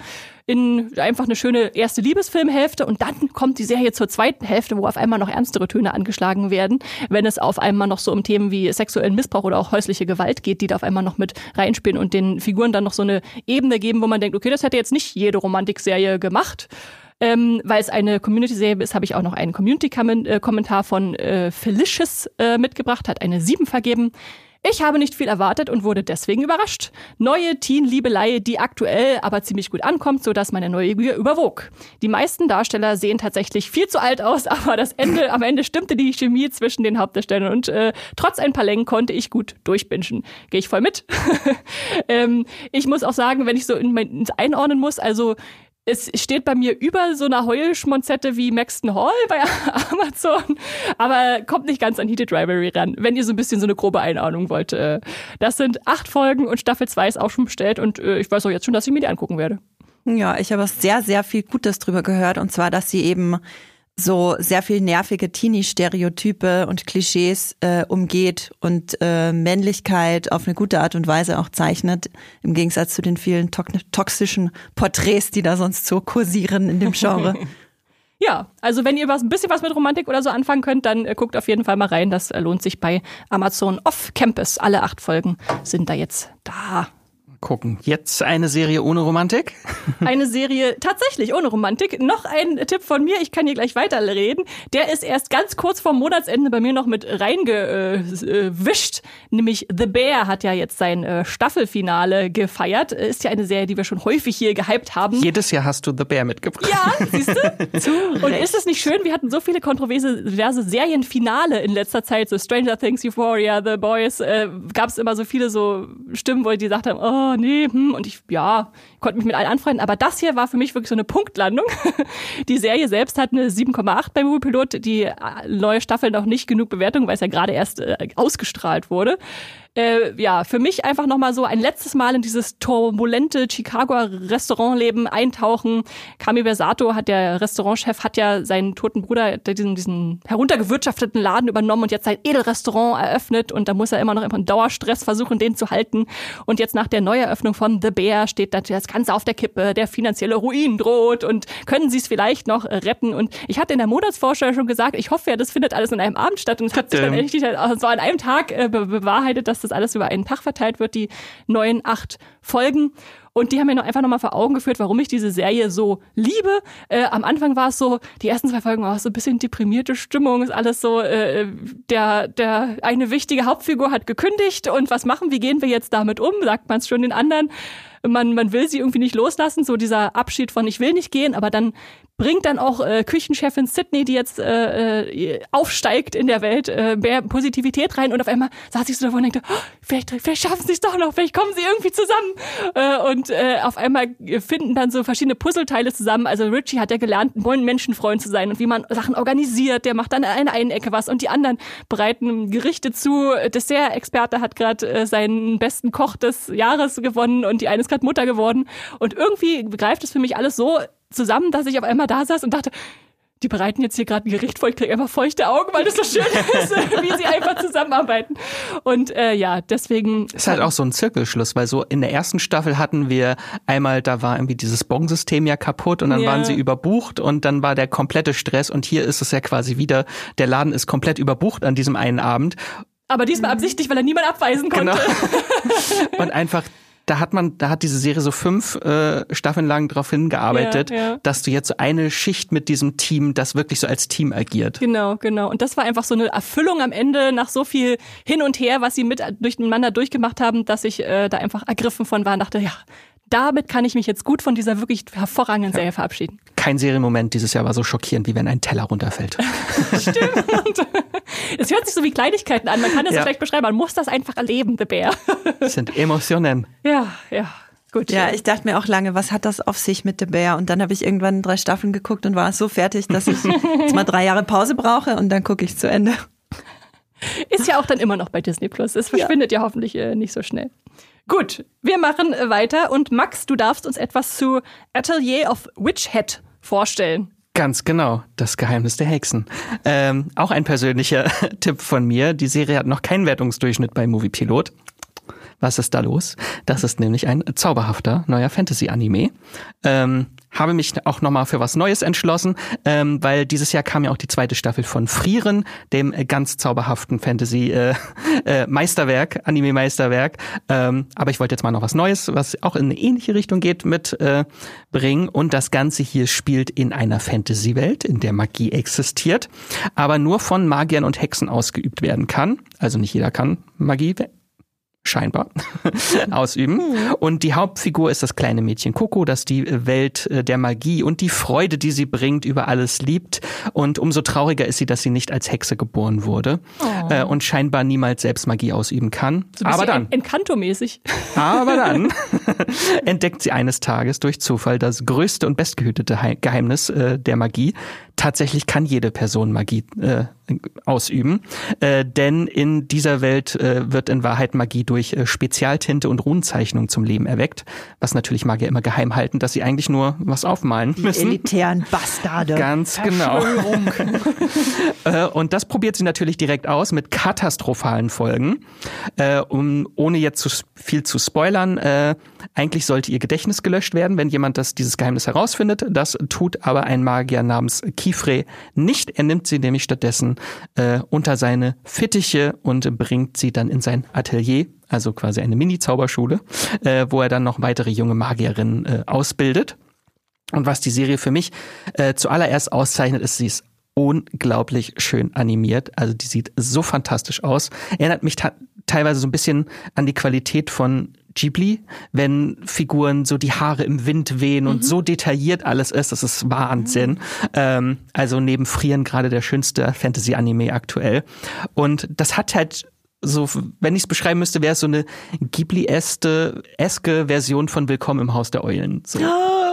in einfach eine schöne erste Liebesfilmhälfte und dann kommt die Serie zur zweiten Hälfte, wo auf einmal noch ernstere Töne angeschlagen werden, wenn es auf einmal noch so um Themen wie sexuellen Missbrauch oder auch häusliche Gewalt geht, die da auf einmal noch mit reinspielen und den Figuren dann noch so eine Ebene geben, wo man denkt, okay, das hätte jetzt nicht jede Romantikserie gemacht. Ähm, weil es eine Community-Serie ist, habe ich auch noch einen Community-Kommentar von äh, Felicious äh, mitgebracht, hat eine sieben vergeben. Ich habe nicht viel erwartet und wurde deswegen überrascht. Neue Teen-Liebelei, die aktuell aber ziemlich gut ankommt, sodass meine Neugier überwog. Die meisten Darsteller sehen tatsächlich viel zu alt aus, aber das Ende, am Ende stimmte die Chemie zwischen den Hauptdarstellern und äh, trotz ein paar Längen konnte ich gut durchbingen. Gehe ich voll mit. ähm, ich muss auch sagen, wenn ich so in mein, ins einordnen muss, also es steht bei mir über so einer Heulschmonzette wie Maxton Hall bei Amazon, aber kommt nicht ganz an Heated Rivalry ran, wenn ihr so ein bisschen so eine grobe Einordnung wollt. Äh, Das sind acht Folgen und Staffel zwei ist auch schon bestellt und äh, ich weiß auch jetzt schon, dass ich mir die angucken werde. Ja, ich habe sehr, sehr viel Gutes drüber gehört und zwar, dass sie eben so sehr viel nervige Teenie-Stereotype und Klischees äh, umgeht und äh, Männlichkeit auf eine gute Art und Weise auch zeichnet, im Gegensatz zu den vielen to- toxischen Porträts, die da sonst so kursieren in dem Genre. Ja, also wenn ihr was, ein bisschen was mit Romantik oder so anfangen könnt, dann äh, guckt auf jeden Fall mal rein. Das äh, lohnt sich bei Amazon Off Campus. Alle acht Folgen sind da jetzt da. Gucken. Jetzt eine Serie ohne Romantik. Eine Serie tatsächlich ohne Romantik. Noch ein Tipp von mir, ich kann hier gleich weiterreden. Der ist erst ganz kurz vorm Monatsende bei mir noch mit reingewischt. Nämlich The Bear hat ja jetzt sein äh, Staffelfinale gefeiert. Ist ja eine Serie, die wir schon häufig hier gehypt haben. Jedes Jahr hast du The Bear mitgebracht. Ja, siehst du? Und ist es nicht schön? Wir hatten so viele kontroverse diverse Serienfinale in letzter Zeit. So Stranger Things, Euphoria, The Boys. Äh, Gab es immer so viele so Stimmen, wo die gesagt haben, oh nee, hm. Und ich, ja, konnte mich mit allen anfreunden. Aber das hier war für mich wirklich so eine Punktlandung. Die Serie selbst hat eine sieben Komma acht beim Moviepilot. Die neue Staffel noch nicht genug Bewertung, weil es ja gerade erst äh, ausgestrahlt wurde. Äh, ja, für mich einfach nochmal so ein letztes Mal in dieses turbulente Chicagoer Restaurantleben eintauchen. Kami Bersato, hat der Restaurantchef, hat ja seinen toten Bruder, diesen, diesen heruntergewirtschafteten Laden übernommen und jetzt sein Edelrestaurant eröffnet und da muss er immer noch im Dauerstress versuchen, den zu halten. Und jetzt nach der Neueröffnung von The Bear steht das Ganze auf der Kippe, der finanzielle Ruin droht und können sie es vielleicht noch retten? Und ich hatte in der Monatsvorschau schon gesagt, ich hoffe ja, das findet alles in einem Abend statt und es hat sich dann endlich so an einem Tag äh, be- bewahrheitet, dass das alles über einen Tag verteilt wird, die neuen acht Folgen. Und die haben mir noch einfach nochmal vor Augen geführt, warum ich diese Serie so liebe. Äh, am Anfang war es so, die ersten zwei Folgen war es so ein bisschen deprimierte Stimmung, ist alles so, äh, der, der eine wichtige Hauptfigur hat gekündigt und was machen, wie gehen wir jetzt damit um, sagt man es schon den anderen. Man, man will sie irgendwie nicht loslassen, so dieser Abschied von ich will nicht gehen, aber dann bringt dann auch äh, Küchenchefin Sydney, die jetzt äh, äh, aufsteigt in der Welt, äh, mehr Positivität rein und auf einmal saß ich so davor und denke, oh, vielleicht, vielleicht schaffen sie es doch noch, vielleicht kommen sie irgendwie zusammen äh, und äh, auf einmal finden dann so verschiedene Puzzleteile zusammen. Also Richie hat ja gelernt, ein Menschenfreund zu sein und wie man Sachen organisiert, der macht dann an der einen Ecke was und die anderen bereiten Gerichte zu. Dessert-Experte hat gerade äh, seinen besten Koch des Jahres gewonnen und die eine ist gerade Mutter geworden und irgendwie begreift es für mich alles so zusammen, dass ich auf einmal da saß und dachte, die bereiten jetzt hier gerade ein Gericht vor, ich kriege einfach feuchte Augen, weil das so schön ist, wie sie einfach zusammenarbeiten. Und äh, ja, deswegen... Ist halt auch so ein Zirkelschluss, weil so in der ersten Staffel hatten wir einmal, da war irgendwie dieses Bon-System ja kaputt und dann ja. waren sie überbucht und dann war der komplette Stress und hier ist es ja quasi wieder, der Laden ist komplett überbucht an diesem einen Abend. Aber diesmal absichtlich, weil er niemand abweisen konnte. Genau. Und einfach Da hat man, da hat diese Serie so fünf äh, Staffeln lang darauf hingearbeitet, ja, ja. dass du jetzt so eine Schicht mit diesem Team, das wirklich so als Team agiert. Genau, genau. Und das war einfach so eine Erfüllung am Ende nach so viel hin und her, was sie mit durcheinander durchgemacht haben, dass ich äh, da einfach ergriffen von war und dachte, ja, damit kann ich mich jetzt gut von dieser wirklich hervorragenden Serie ja. verabschieden. Kein Serienmoment dieses Jahr war so schockierend, wie wenn ein Teller runterfällt. Stimmt. Es hört sich so wie Kleinigkeiten an. Man kann das ja. so schlecht beschreiben. Man muss das einfach erleben, The Bear. Das sind Emotionen. Ja, ja. Gut. Ja, ich dachte mir auch lange, was hat das auf sich mit The Bear? Und dann habe ich irgendwann drei Staffeln geguckt und war so fertig, dass ich jetzt mal drei Jahre Pause brauche und dann gucke ich zu Ende. Ist ja auch dann immer noch bei Disney Plus. Es verschwindet ja, ja hoffentlich äh, nicht so schnell. Gut, wir machen weiter und Max, du darfst uns etwas zu Atelier of Witchhead vorstellen. Ganz genau, das Geheimnis der Hexen. Ähm, auch ein persönlicher Tipp von mir. Die Serie hat noch keinen Wertungsdurchschnitt bei Moviepilot. Was ist da los? Das ist nämlich ein zauberhafter neuer Fantasy-Anime. Ähm, habe mich auch nochmal für was Neues entschlossen, ähm, weil dieses Jahr kam ja auch die zweite Staffel von Frieren, dem äh, ganz zauberhaften Fantasy-Meisterwerk, äh, äh, Anime-Meisterwerk. Ähm, aber ich wollte jetzt mal noch was Neues, was auch in eine ähnliche Richtung geht, mitbringen. Äh, Und das Ganze hier spielt in einer Fantasy-Welt, in der Magie existiert, aber nur von Magiern und Hexen ausgeübt werden kann. Also nicht jeder kann Magie scheinbar ausüben. Und die Hauptfigur ist das kleine Mädchen Coco, das die Welt der Magie und die Freude, die sie bringt, über alles liebt. Und umso trauriger ist sie, dass sie nicht als Hexe geboren wurde oh. äh, und scheinbar niemals selbst Magie ausüben kann. So aber dann, Encanto-mäßig. Aber dann entdeckt sie eines Tages durch Zufall das größte und bestgehütete He- Geheimnis äh, der Magie. Tatsächlich kann jede Person Magie äh, ausüben, äh, denn in dieser Welt äh, wird in Wahrheit Magie durch äh, Spezialtinte und Runenzeichnung zum Leben erweckt, was natürlich Magier immer geheim halten, dass sie eigentlich nur was aufmalen Die müssen. Die elitären Bastarde. Ganz genau. äh, und das probiert sie natürlich direkt aus mit katastrophalen Folgen. Äh, um, ohne jetzt zu viel zu spoilern, äh, eigentlich sollte ihr Gedächtnis gelöscht werden, wenn jemand das dieses Geheimnis herausfindet. Das tut aber ein Magier namens Kifre nicht. Er nimmt sie nämlich stattdessen äh, unter seine Fittiche und bringt sie dann in sein Atelier, also quasi eine Mini-Zauberschule, äh, wo er dann noch weitere junge Magierinnen äh, ausbildet. Und was die Serie für mich äh, zuallererst auszeichnet, ist, sie ist unglaublich schön animiert. Also die sieht so fantastisch aus. Erinnert mich ta- teilweise so ein bisschen an die Qualität von Ghibli, wenn Figuren so die Haare im Wind wehen und mhm. so detailliert alles ist, das ist Wahnsinn. Mhm. Ähm, also neben Frieren gerade der schönste Fantasy-Anime aktuell. Und das hat halt so, wenn ich es beschreiben müsste, wäre es so eine Ghibli-eske Version von Willkommen im Haus der Eulen. So.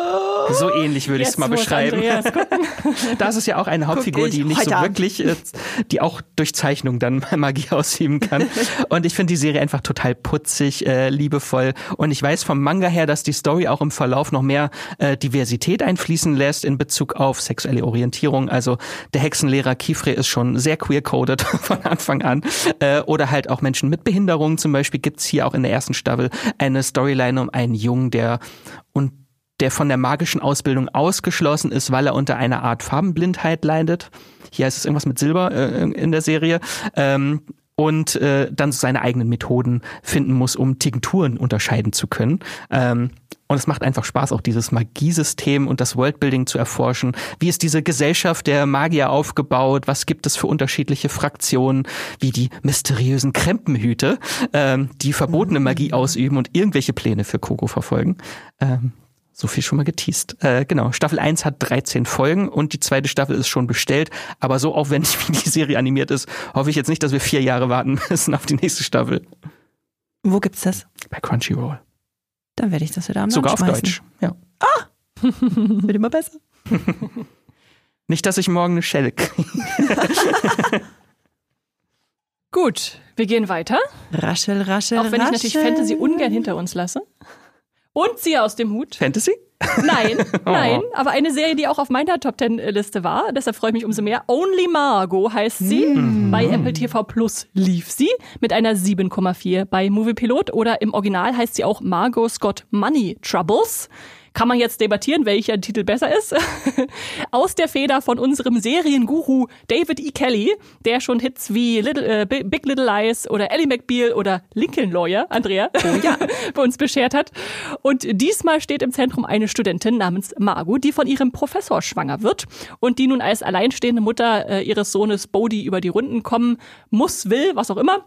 So ähnlich würde ich es mal beschreiben. Das ist ja auch eine Hauptfigur, die nicht so wirklich, äh, die auch durch Zeichnung dann Magie ausüben kann. Und ich finde die Serie einfach total putzig, äh, liebevoll. Und ich weiß vom Manga her, dass die Story auch im Verlauf noch mehr äh, Diversität einfließen lässt in Bezug auf sexuelle Orientierung. Also der Hexenlehrer Kifre ist schon sehr queer-coded von Anfang an. Äh, oder halt auch Menschen mit Behinderungen. Zum Beispiel gibt's hier auch in der ersten Staffel eine Storyline um einen Jungen, der und der von der magischen Ausbildung ausgeschlossen ist, weil er unter einer Art Farbenblindheit leidet. Hier heißt es irgendwas mit Silber äh, in der Serie. Ähm, und äh, dann seine eigenen Methoden finden muss, um Tinkturen unterscheiden zu können. Ähm, und es macht einfach Spaß, auch dieses Magiesystem und das Worldbuilding zu erforschen. Wie ist diese Gesellschaft der Magier aufgebaut? Was gibt es für unterschiedliche Fraktionen, wie die mysteriösen Krempenhüte, ähm, die verbotene Magie ausüben und irgendwelche Pläne für Coco verfolgen? Ähm, So viel schon mal geteast. Äh, genau, Staffel eins hat dreizehn Folgen und die zweite Staffel ist schon bestellt. Aber so aufwendig, wie die Serie animiert ist, hoffe ich jetzt nicht, dass wir vier Jahre warten müssen auf die nächste Staffel. Wo gibt's das? Bei Crunchyroll. Dann werde ich das wieder am Sogar auf schmeißen. Deutsch, ja. Ah! Wird immer besser. Nicht, dass ich morgen eine Schelle kriege. Gut, wir gehen weiter. Raschel, raschel, Auch wenn ich raschel. natürlich Fantasy ungern hinter uns lasse. Und ziehe aus dem Hut. Fantasy? Nein, Oh. nein, aber eine Serie, die auch auf meiner Top Ten Liste war, deshalb freue ich mich umso mehr. Only Margot heißt sie. Mhm. Bei Apple T V Plus lief sie mit einer sieben Komma vier bei Moviepilot oder im Original heißt sie auch Margot's Got Money Troubles. Kann man jetzt debattieren, welcher Titel besser ist. Aus der Feder von unserem Serienguru David E. Kelly, der schon Hits wie Little, äh, Big Little Lies oder Ally McBeal oder Lincoln Lawyer, Andrea, oh ja. bei uns beschert hat. Und diesmal steht im Zentrum eine Studentin namens Margot, die von ihrem Professor schwanger wird und die nun als alleinstehende Mutter äh, ihres Sohnes Bodhi über die Runden kommen muss, will, was auch immer.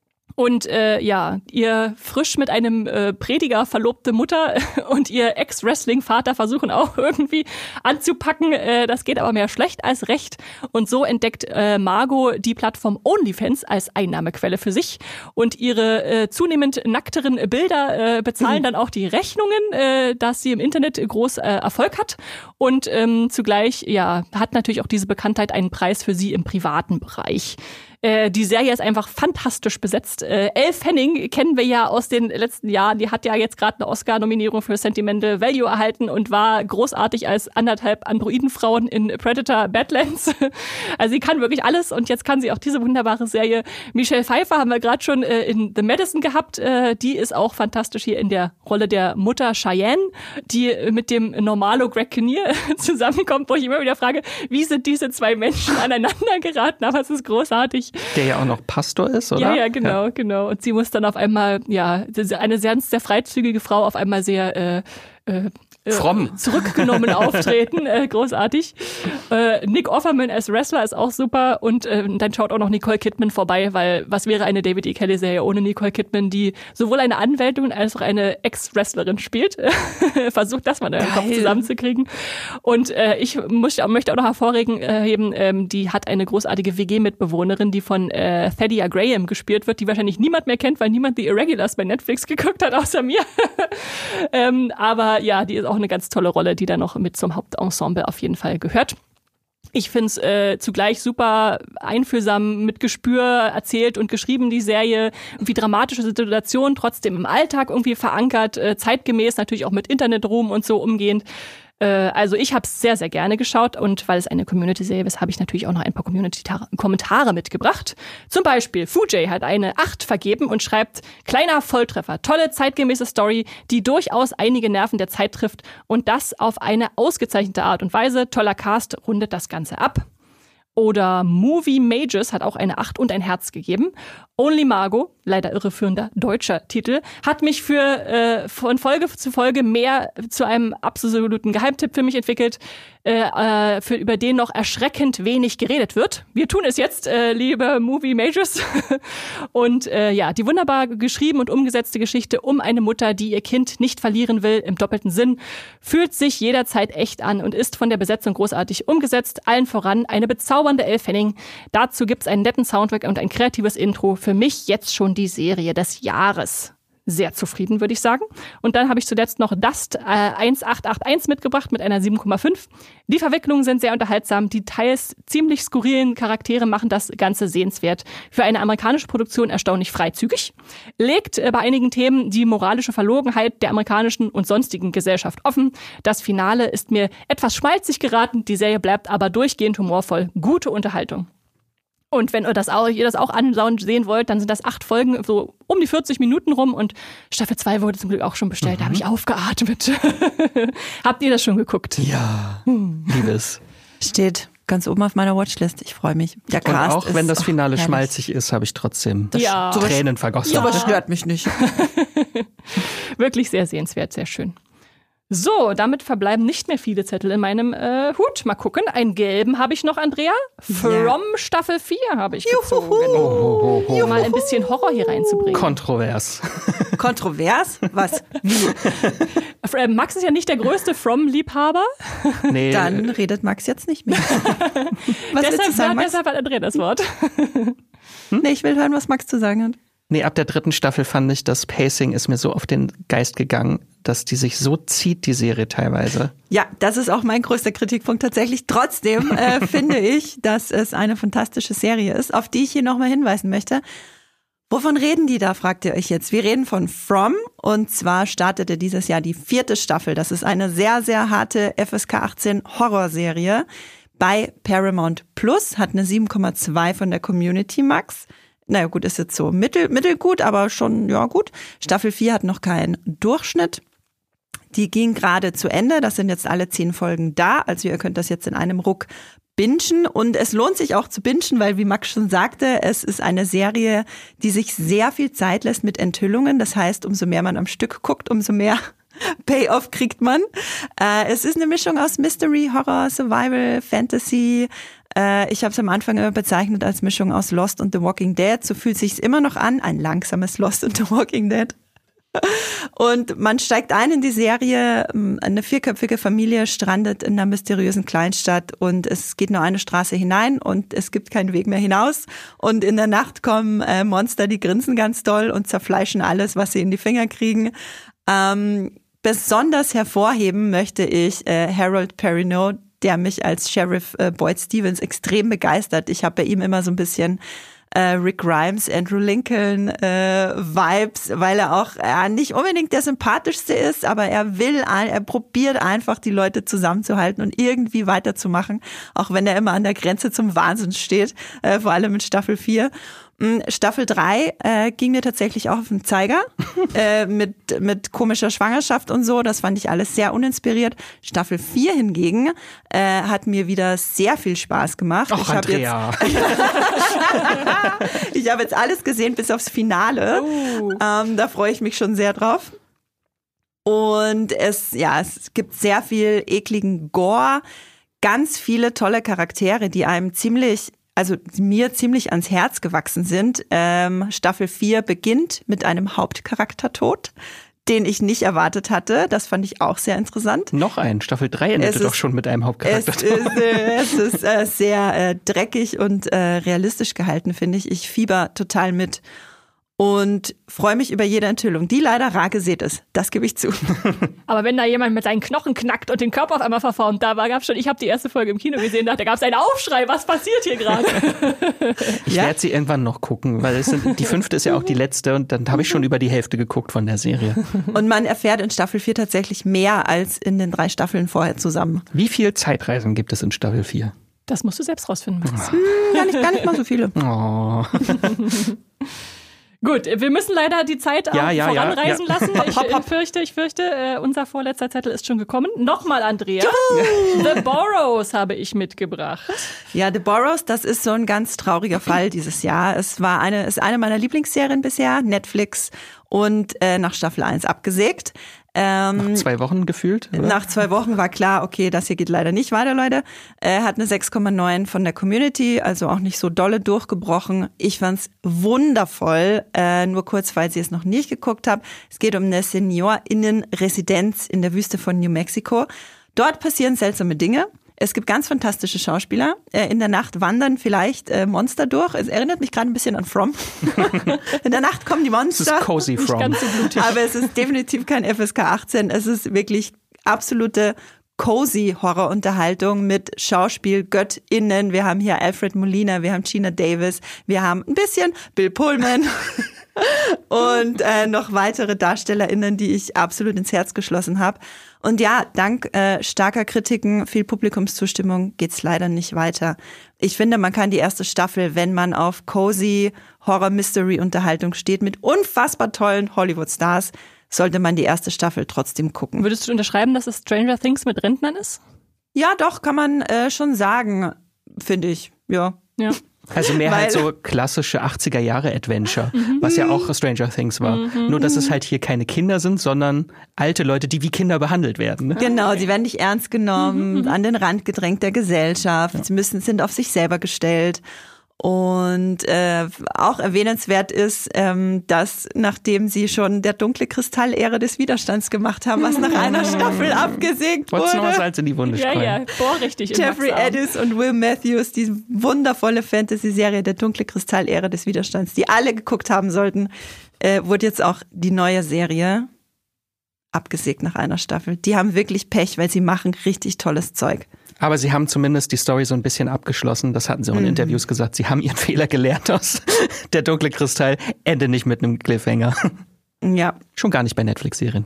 Und äh, ja, ihr frisch mit einem äh, Prediger verlobte Mutter und ihr Ex-Wrestling-Vater versuchen auch irgendwie anzupacken. Äh, das geht aber mehr schlecht als recht. Und so entdeckt äh, Margot die Plattform OnlyFans als Einnahmequelle für sich. Und ihre äh, zunehmend nackteren Bilder äh, bezahlen mhm. dann auch die Rechnungen, äh, dass sie im Internet groß äh, Erfolg hat. Und ähm, zugleich ja hat natürlich auch diese Bekanntheit einen Preis für sie im privaten Bereich. Äh, die Serie ist einfach fantastisch besetzt. Äh, Elle Fanning kennen wir ja aus den letzten Jahren. Die hat ja jetzt gerade eine Oscar-Nominierung für Sentimental Value erhalten und war großartig als anderthalb Androidenfrauen in Predator Badlands. Also sie kann wirklich alles und jetzt kann sie auch diese wunderbare Serie. Michelle Pfeiffer haben wir gerade schon äh, in The Medicine gehabt. Äh, die ist auch fantastisch hier in der Rolle der Mutter Cheyenne, die mit dem Normalo Greg Kinnear zusammenkommt, wo ich immer wieder frage, wie sind diese zwei Menschen aneinander geraten? Aber es ist großartig. Der ja auch noch Pastor ist, oder? Ja, ja, genau, ja. genau. Und sie muss dann auf einmal, ja, eine sehr, sehr freizügige Frau auf einmal sehr äh, äh, fromm zurückgenommen auftreten, äh, großartig. Äh, Nick Offerman als Wrestler ist auch super und äh, dann schaut auch noch Nicole Kidman vorbei, weil was wäre eine David E. Kelly-Serie ohne Nicole Kidman, die sowohl eine Anwältin als auch eine Ex-Wrestlerin spielt. Versucht das mal in eurem Kopf zusammenzukriegen. Und äh, ich muss, möchte auch noch hervorheben, äh, ähm, die hat eine großartige W G-Mitbewohnerin, die von äh, Thadia Graham gespielt wird, die wahrscheinlich niemand mehr kennt, weil niemand The Irregulars bei Netflix geguckt hat, außer mir. ähm, aber ja, die ist auch eine ganz tolle Rolle, die da noch mit zum Hauptensemble auf jeden Fall gehört. Ich finde es äh, zugleich super einfühlsam mit Gespür erzählt und geschrieben, die Serie. Irgendwie dramatische Situationen, trotzdem im Alltag irgendwie verankert, äh, zeitgemäß, natürlich auch mit Internetruhm und so umgehend. Äh, also ich habe es sehr, sehr gerne geschaut und weil es eine Community-Serie ist, habe ich natürlich auch noch ein paar Community-Kommentare mitgebracht. Zum Beispiel, Fujay hat eine acht vergeben und schreibt, kleiner Volltreffer, tolle zeitgemäße Story, die durchaus einige Nerven der Zeit trifft und das auf eine ausgezeichnete Art und Weise. Toller Cast, rundet das Ganze ab. Oder Movie Mages hat auch eine acht und ein Herz gegeben. Only Margot, leider irreführender deutscher Titel, hat mich für äh, von Folge zu Folge mehr zu einem absoluten Geheimtipp für mich entwickelt, äh, für, über den noch erschreckend wenig geredet wird. Wir tun es jetzt, äh, liebe Movie Mages. Und äh, ja, die wunderbar geschrieben und umgesetzte Geschichte um eine Mutter, die ihr Kind nicht verlieren will, im doppelten Sinn, fühlt sich jederzeit echt an und ist von der Besetzung großartig umgesetzt. Allen voran eine bezaubernde Elle Fanning. Dazu gibt's einen netten Soundtrack und ein kreatives Intro. Für mich jetzt schon die Serie des Jahres. sehr zufrieden, würde ich sagen. Und dann habe ich zuletzt noch Dust äh, eins acht acht eins mitgebracht mit einer sieben Komma fünf. Die Verwicklungen sind sehr unterhaltsam. Die teils ziemlich skurrilen Charaktere machen das Ganze sehenswert. Für eine amerikanische Produktion erstaunlich freizügig. Legt äh, bei einigen Themen die moralische Verlogenheit der amerikanischen und sonstigen Gesellschaft offen. Das Finale ist mir etwas schmalzig geraten. Die Serie bleibt aber durchgehend humorvoll. Gute Unterhaltung. Und wenn ihr das auch, ihr das auch ansehen wollt, dann sind das acht Folgen, so um die vierzig Minuten rum. Und Staffel zwei wurde zum Glück auch schon bestellt. Mhm. Da habe ich aufgeatmet. Habt ihr das schon geguckt? Ja, hm. liebes. Steht ganz oben auf meiner Watchlist. Ich freue mich. Der Cast Und auch wenn das Finale herrlich. schmalzig ist, habe ich trotzdem ja. Tränen vergossen. Ja. Sowas stört mich nicht. Wirklich sehr sehenswert, sehr schön. So, damit verbleiben nicht mehr viele Zettel in meinem äh, Hut. Mal gucken, einen gelben habe ich noch, Andrea. From ja. Staffel vier habe ich gezogen. Oh, oh, oh, oh. Um mal ein bisschen Horror hier reinzubringen. Kontrovers. Kontrovers? Was? Wie? Max ist ja nicht der größte From-Liebhaber. Nee. Dann redet Max jetzt nicht mehr. Was deshalb, du sagen, ja, Max? deshalb hat Andrea das Wort. Hm? Nee, ich will hören, was Max zu sagen hat. Nee, ab der dritten Staffel fand ich, das Pacing ist mir so auf den Geist gegangen, dass die sich so zieht, die Serie teilweise. Ja, das ist auch mein größter Kritikpunkt tatsächlich. Trotzdem äh, finde ich, dass es eine fantastische Serie ist, auf die ich hier nochmal hinweisen möchte. Wovon reden die da, fragt ihr euch jetzt. Wir reden von From und zwar startete dieses Jahr die vierte Staffel. Das ist eine sehr, sehr harte F S K achtzehn Horrorserie bei Paramount Plus, hat eine sieben Komma zwei von der Community Max. Naja gut, ist jetzt so mittel, mittelgut, aber schon, ja gut. Staffel vier hat noch keinen Durchschnitt. Die ging gerade zu Ende, das sind jetzt alle zehn Folgen da, also ihr könnt das jetzt in einem Ruck bingen und es lohnt sich auch zu bingen, weil wie Max schon sagte, es ist eine Serie, die sich sehr viel Zeit lässt mit Enthüllungen, das heißt, umso mehr man am Stück guckt, umso mehr Payoff kriegt man. Äh, es ist eine Mischung aus Mystery, Horror, Survival, Fantasy. Äh, ich habe es am Anfang immer bezeichnet als Mischung aus Lost und The Walking Dead. So fühlt sich's immer noch an, ein langsames Lost und The Walking Dead. Und man steigt ein in die Serie, eine vierköpfige Familie strandet in einer mysteriösen Kleinstadt und es geht nur eine Straße hinein und es gibt keinen Weg mehr hinaus. Und in der Nacht kommen äh, Monster, die grinsen ganz doll und zerfleischen alles, was sie in die Finger kriegen. Ähm, besonders hervorheben möchte ich äh, Harold Perrineau, der mich als Sheriff äh, Boyd Stevens extrem begeistert. Ich habe bei ihm immer so ein bisschen äh, Rick Grimes, Andrew Lincoln äh, Vibes, weil er auch äh, nicht unbedingt der sympathischste ist, aber er will, er probiert einfach die Leute zusammenzuhalten und irgendwie weiterzumachen, auch wenn er immer an der Grenze zum Wahnsinn steht, äh, vor allem in Staffel vier. Staffel drei äh, ging mir tatsächlich auch auf den Zeiger äh, mit mit komischer Schwangerschaft und so. Das fand ich alles sehr uninspiriert. Staffel vier hingegen äh, hat mir wieder sehr viel Spaß gemacht. Ach, ich habe jetzt, ich habe jetzt alles gesehen bis aufs Finale. Uh. Ähm, da freue ich mich schon sehr drauf. Und es ja es gibt sehr viel ekligen Gore, ganz viele tolle Charaktere, die einem ziemlich also mir ziemlich ans Herz gewachsen sind. Ähm, Staffel vier beginnt mit einem Hauptcharaktertod, den ich nicht erwartet hatte. Das fand ich auch sehr interessant. Noch ein. Staffel drei endete ist, doch schon mit einem Hauptcharaktertod. Es ist, äh, es ist äh, sehr äh, dreckig und äh, realistisch gehalten, finde ich. Ich fieber total mit. Und freue mich über jede Enthüllung, die leider rar gesät ist. Das gebe ich zu. Aber wenn da jemand mit seinen Knochen knackt und den Körper auf einmal verformt, da gab es schon, ich habe die erste Folge im Kino gesehen, da gab es einen Aufschrei, was passiert hier gerade? Ich ja? werde sie irgendwann noch gucken, weil es sind, die fünfte ist ja auch die letzte und dann habe ich schon über die Hälfte geguckt von der Serie. Und man erfährt in Staffel vier tatsächlich mehr als in den drei Staffeln vorher zusammen. Wie viel Zeitreisen gibt es in Staffel vier? Das musst du selbst rausfinden, Max. Hm, gar, nicht, gar nicht mal so viele. Oh. Gut, wir müssen leider die Zeit auch ja, ja, voranreisen ja, ja. lassen. Ich, ich fürchte, ich fürchte, äh, unser vorletzter Zettel ist schon gekommen. Nochmal, Andrea. Juhu! The Borrows habe ich mitgebracht. Ja, The Borrows, das ist so ein ganz trauriger Fall dieses Jahr. Es war eine, ist eine meiner Lieblingsserien bisher, Netflix, und äh, nach Staffel eins abgesägt. Ähm, nach zwei Wochen gefühlt? Oder? Nach zwei Wochen war klar, okay, das hier geht leider nicht weiter, Leute. Er hat eine sechs Komma neun von der Community, also auch nicht so dolle durchgebrochen. Ich fand's wundervoll, äh, nur kurz, falls ihr es noch nicht geguckt habt. Es geht um eine SeniorInnen-Residenz in der Wüste von New Mexico. Dort passieren seltsame Dinge. Es gibt ganz fantastische Schauspieler. Äh, in der Nacht wandern vielleicht äh, Monster durch. Es erinnert mich gerade ein bisschen an From. In der Nacht kommen die Monster. Das ist cozy From. Ganz so blutig. Aber es ist definitiv kein F S K achtzehn. Es ist wirklich absolute cozy Horrorunterhaltung mit Schauspielgöttinnen. Wir haben hier Alfred Molina, wir haben Gina Davis, wir haben ein bisschen Bill Pullman und äh, noch weitere DarstellerInnen, die ich absolut ins Herz geschlossen habe. Und ja, dank äh, starker Kritiken, viel Publikumszustimmung geht's leider nicht weiter. Ich finde, man kann die erste Staffel, wenn man auf cozy Horror-Mystery-Unterhaltung steht, mit unfassbar tollen Hollywood-Stars, sollte man die erste Staffel trotzdem gucken. Würdest du unterschreiben, dass es Stranger Things mit Rentnern ist? Ja, doch, kann man äh, schon sagen, finde ich, ja. Ja. Also mehr Weil- halt so klassische achtziger-Jahre-Adventure, was ja auch Stranger Things war. Nur, dass es halt hier keine Kinder sind, sondern alte Leute, die wie Kinder behandelt werden. Ne? Genau, sie werden nicht ernst genommen, an den Rand gedrängt der Gesellschaft, sie müssen, sind auf sich selber gestellt. Und äh, auch erwähnenswert ist, ähm, dass nachdem sie schon der dunkle Kristall-Ära des Widerstands gemacht haben, was nach einer Staffel abgesägt Wolltest du noch was wurde. Salz in die Wunde Ja, streuen? ja, boah, richtig. im Jeffrey Wachsarm. Addis und Will Matthews, die wundervolle Fantasy-Serie der dunkle Kristall-Ära des Widerstands, die alle geguckt haben sollten, äh, wurde jetzt auch die neue Serie abgesägt nach einer Staffel. Die haben wirklich Pech, weil sie machen richtig tolles Zeug. Aber sie haben zumindest die Story so ein bisschen abgeschlossen. Das hatten sie auch in Interviews gesagt. Sie haben ihren Fehler gelernt aus Der dunkle Kristall. Ende nicht mit einem Cliffhanger. Ja, Schon gar nicht bei Netflix-Serien.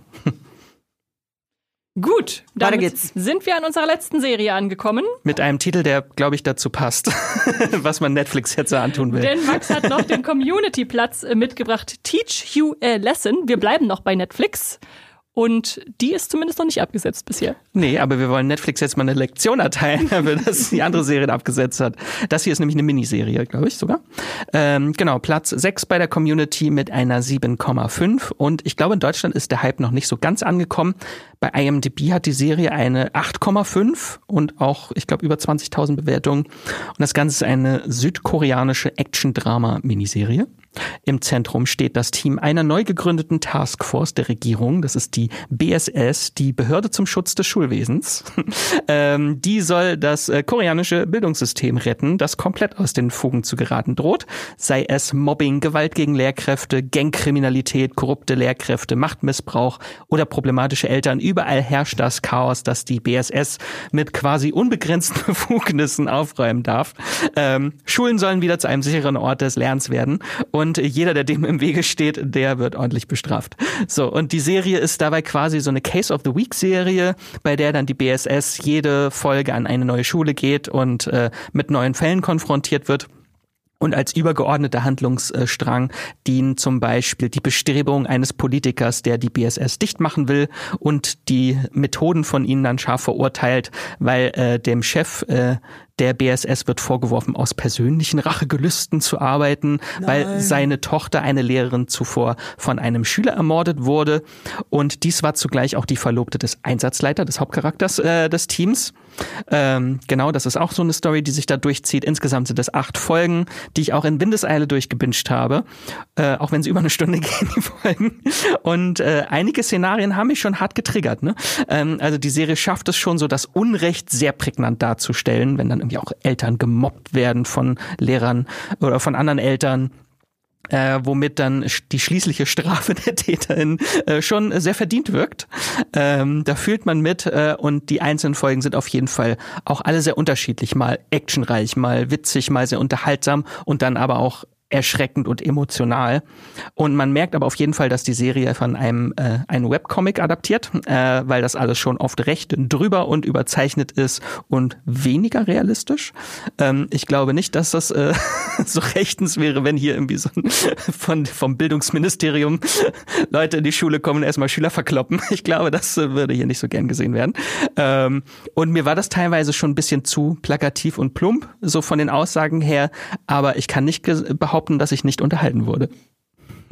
Gut, Weiter damit geht's. sind wir an unserer letzten Serie angekommen. Mit einem Titel, der, glaube ich, dazu passt, was man Netflix jetzt so antun will. Denn Max hat noch den Community-Platz äh, mitgebracht. Teach You a Lesson. Wir bleiben noch bei Netflix. Und die ist zumindest noch nicht abgesetzt bisher. Nee, aber wir wollen Netflix jetzt mal eine Lektion erteilen, dafür, dass die andere Serie abgesetzt hat. Das hier ist nämlich eine Miniserie, glaube ich sogar. Ähm, genau, Platz sechs bei der Community mit einer sieben Komma fünf. Und ich glaube, in Deutschland ist der Hype noch nicht so ganz angekommen. Bei I M D B hat die Serie eine acht Komma fünf und auch, ich glaube, über zwanzigtausend Bewertungen. Und das Ganze ist eine südkoreanische Action-Drama-Miniserie. Im Zentrum steht das Team einer neu gegründeten Taskforce der Regierung. Das ist die B S S, die Behörde zum Schutz des Schulwesens. ähm, die soll das äh, koreanische Bildungssystem retten, das komplett aus den Fugen zu geraten droht. Sei es Mobbing, Gewalt gegen Lehrkräfte, Gangkriminalität, korrupte Lehrkräfte, Machtmissbrauch oder problematische Eltern. Überall herrscht das Chaos, das die B S S mit quasi unbegrenzten Befugnissen aufräumen darf. Ähm, Schulen sollen wieder zu einem sicheren Ort des Lernens werden. Und Und jeder, der dem im Wege steht, der wird ordentlich bestraft. So, und die Serie ist dabei quasi so eine Case of the Week Serie, bei der dann die B S S jede Folge an eine neue Schule geht und äh, mit neuen Fällen konfrontiert wird. Und als übergeordneter Handlungsstrang dienen zum Beispiel die Bestrebungen eines Politikers, der die B S S dicht machen will und die Methoden von ihnen dann scharf verurteilt, weil äh, dem Chef äh, der B S S wird vorgeworfen, aus persönlichen Rachegelüsten zu arbeiten, Nein. weil seine Tochter, eine Lehrerin, zuvor von einem Schüler ermordet wurde. Und dies war zugleich auch die Verlobte des Einsatzleiters, des Hauptcharakters äh, des Teams. Ähm, genau, das ist auch so eine Story, die sich da durchzieht. Insgesamt sind es acht Folgen, die ich auch in Windeseile durchgebinged habe, äh, auch wenn sie über eine Stunde gehen, die Folgen. Und äh, einige Szenarien haben mich schon hart getriggert. Ne? Ähm, also die Serie schafft es schon so, das Unrecht sehr prägnant darzustellen, wenn dann irgendwie auch Eltern gemobbt werden von Lehrern oder von anderen Eltern. Äh, womit dann die schließliche Strafe der Täterin äh, schon sehr verdient wirkt. Ähm, da fühlt man mit äh, und die einzelnen Folgen sind auf jeden Fall auch alle sehr unterschiedlich. Mal actionreich, mal witzig, mal sehr unterhaltsam und dann aber auch erschreckend und emotional. Und man merkt aber auf jeden Fall, dass die Serie von einem äh, einen Webcomic adaptiert, äh, weil das alles schon oft recht drüber und überzeichnet ist und weniger realistisch. Ähm, ich glaube nicht, dass das äh, so rechtens wäre, wenn hier irgendwie so ein, von vom Bildungsministerium Leute in die Schule kommen und erstmal Schüler verkloppen. Ich glaube, das äh, würde hier nicht so gern gesehen werden. Ähm, und mir war das teilweise schon ein bisschen zu plakativ und plump, so von den Aussagen her, aber ich kann nicht ge- behaupten, dass ich nicht unterhalten wurde.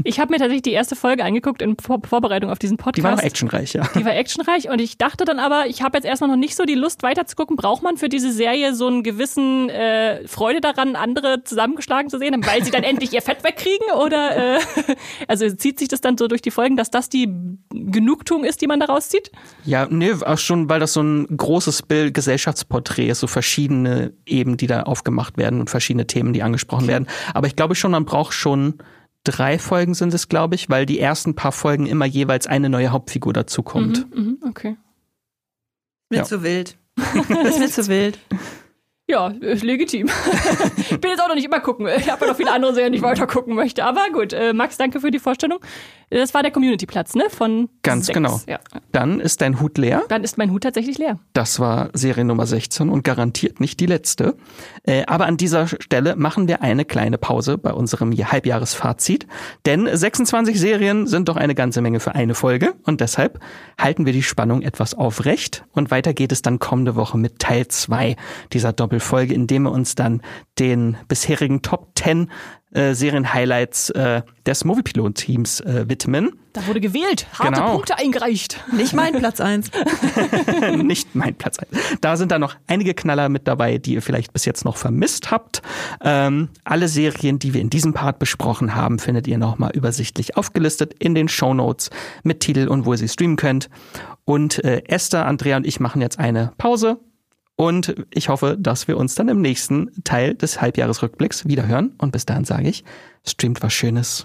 Ich habe mir tatsächlich die erste Folge angeguckt in Vor- Vorbereitung auf diesen Podcast. Die war noch actionreich, ja. Die war actionreich und ich dachte dann aber, ich habe jetzt erstmal noch nicht so die Lust weiterzugucken. Braucht man für diese Serie so einen gewissen äh, Freude daran, andere zusammengeschlagen zu sehen, weil sie dann endlich ihr Fett wegkriegen? Oder äh, also zieht sich das dann so durch die Folgen, dass das die Genugtuung ist, die man daraus zieht? Ja, nee, auch schon, weil das so ein großes Bild, Gesellschaftsporträt ist, so verschiedene Eben, die da aufgemacht werden und verschiedene Themen, die angesprochen werden. Aber ich glaube schon, man braucht schon drei Folgen sind es, glaube ich, weil die ersten paar Folgen immer jeweils eine neue Hauptfigur dazukommt. Mhm, mh, okay. Mir Ja. zu wild. Das ist mir zu wild. Ja, ist legitim. Ich bin jetzt auch noch nicht immer gucken. Ich habe ja noch viele andere Serien, die ich weiter gucken möchte. Aber gut, äh, Max, danke für die Vorstellung. Das war der Community-Platz, ne? Von Ganz sechs. genau. Ja. Dann ist dein Hut leer. Dann ist mein Hut tatsächlich leer. Das war Serie Nummer sechzehn und garantiert nicht die letzte. Äh, aber an dieser Stelle machen wir eine kleine Pause bei unserem Halbjahresfazit. Denn sechsundzwanzig Serien sind doch eine ganze Menge für eine Folge. Und deshalb halten wir die Spannung etwas aufrecht. Und weiter geht es dann kommende Woche mit Teil zwei dieser Doppelfolge, in dem wir uns dann den bisherigen Top zehn äh, Serien-Highlights äh, des Moviepilot-Teams äh, widmen. Da wurde gewählt. Harte Genau. Punkte eingereicht. Nicht mein Platz eins. Nicht mein Platz. Da sind da noch einige Knaller mit dabei, die ihr vielleicht bis jetzt noch vermisst habt. Ähm, alle Serien, die wir in diesem Part besprochen haben, findet ihr nochmal übersichtlich aufgelistet in den Shownotes mit Titel und wo ihr sie streamen könnt. Und äh, Esther, Andrea und ich machen jetzt eine Pause. Und ich hoffe, dass wir uns dann im nächsten Teil des Halbjahresrückblicks wiederhören. Und bis dahin sage ich, streamt was Schönes.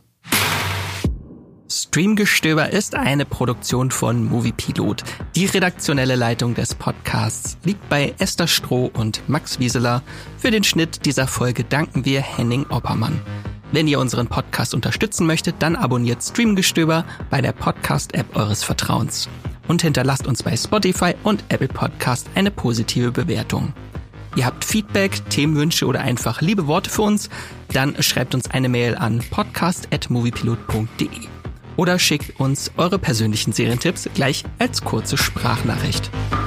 Streamgestöber ist eine Produktion von Moviepilot. Die redaktionelle Leitung des Podcasts liegt bei Esther Stroh und Max Wieseler. Für den Schnitt dieser Folge danken wir Henning Oppermann. Wenn ihr unseren Podcast unterstützen möchtet, dann abonniert Streamgestöber bei der Podcast-App eures Vertrauens. Und hinterlasst uns bei Spotify und Apple Podcast eine positive Bewertung. Ihr habt Feedback, Themenwünsche oder einfach liebe Worte für uns? Dann schreibt uns eine Mail an podcast at moviepilot punkt de oder schickt uns eure persönlichen Serientipps gleich als kurze Sprachnachricht.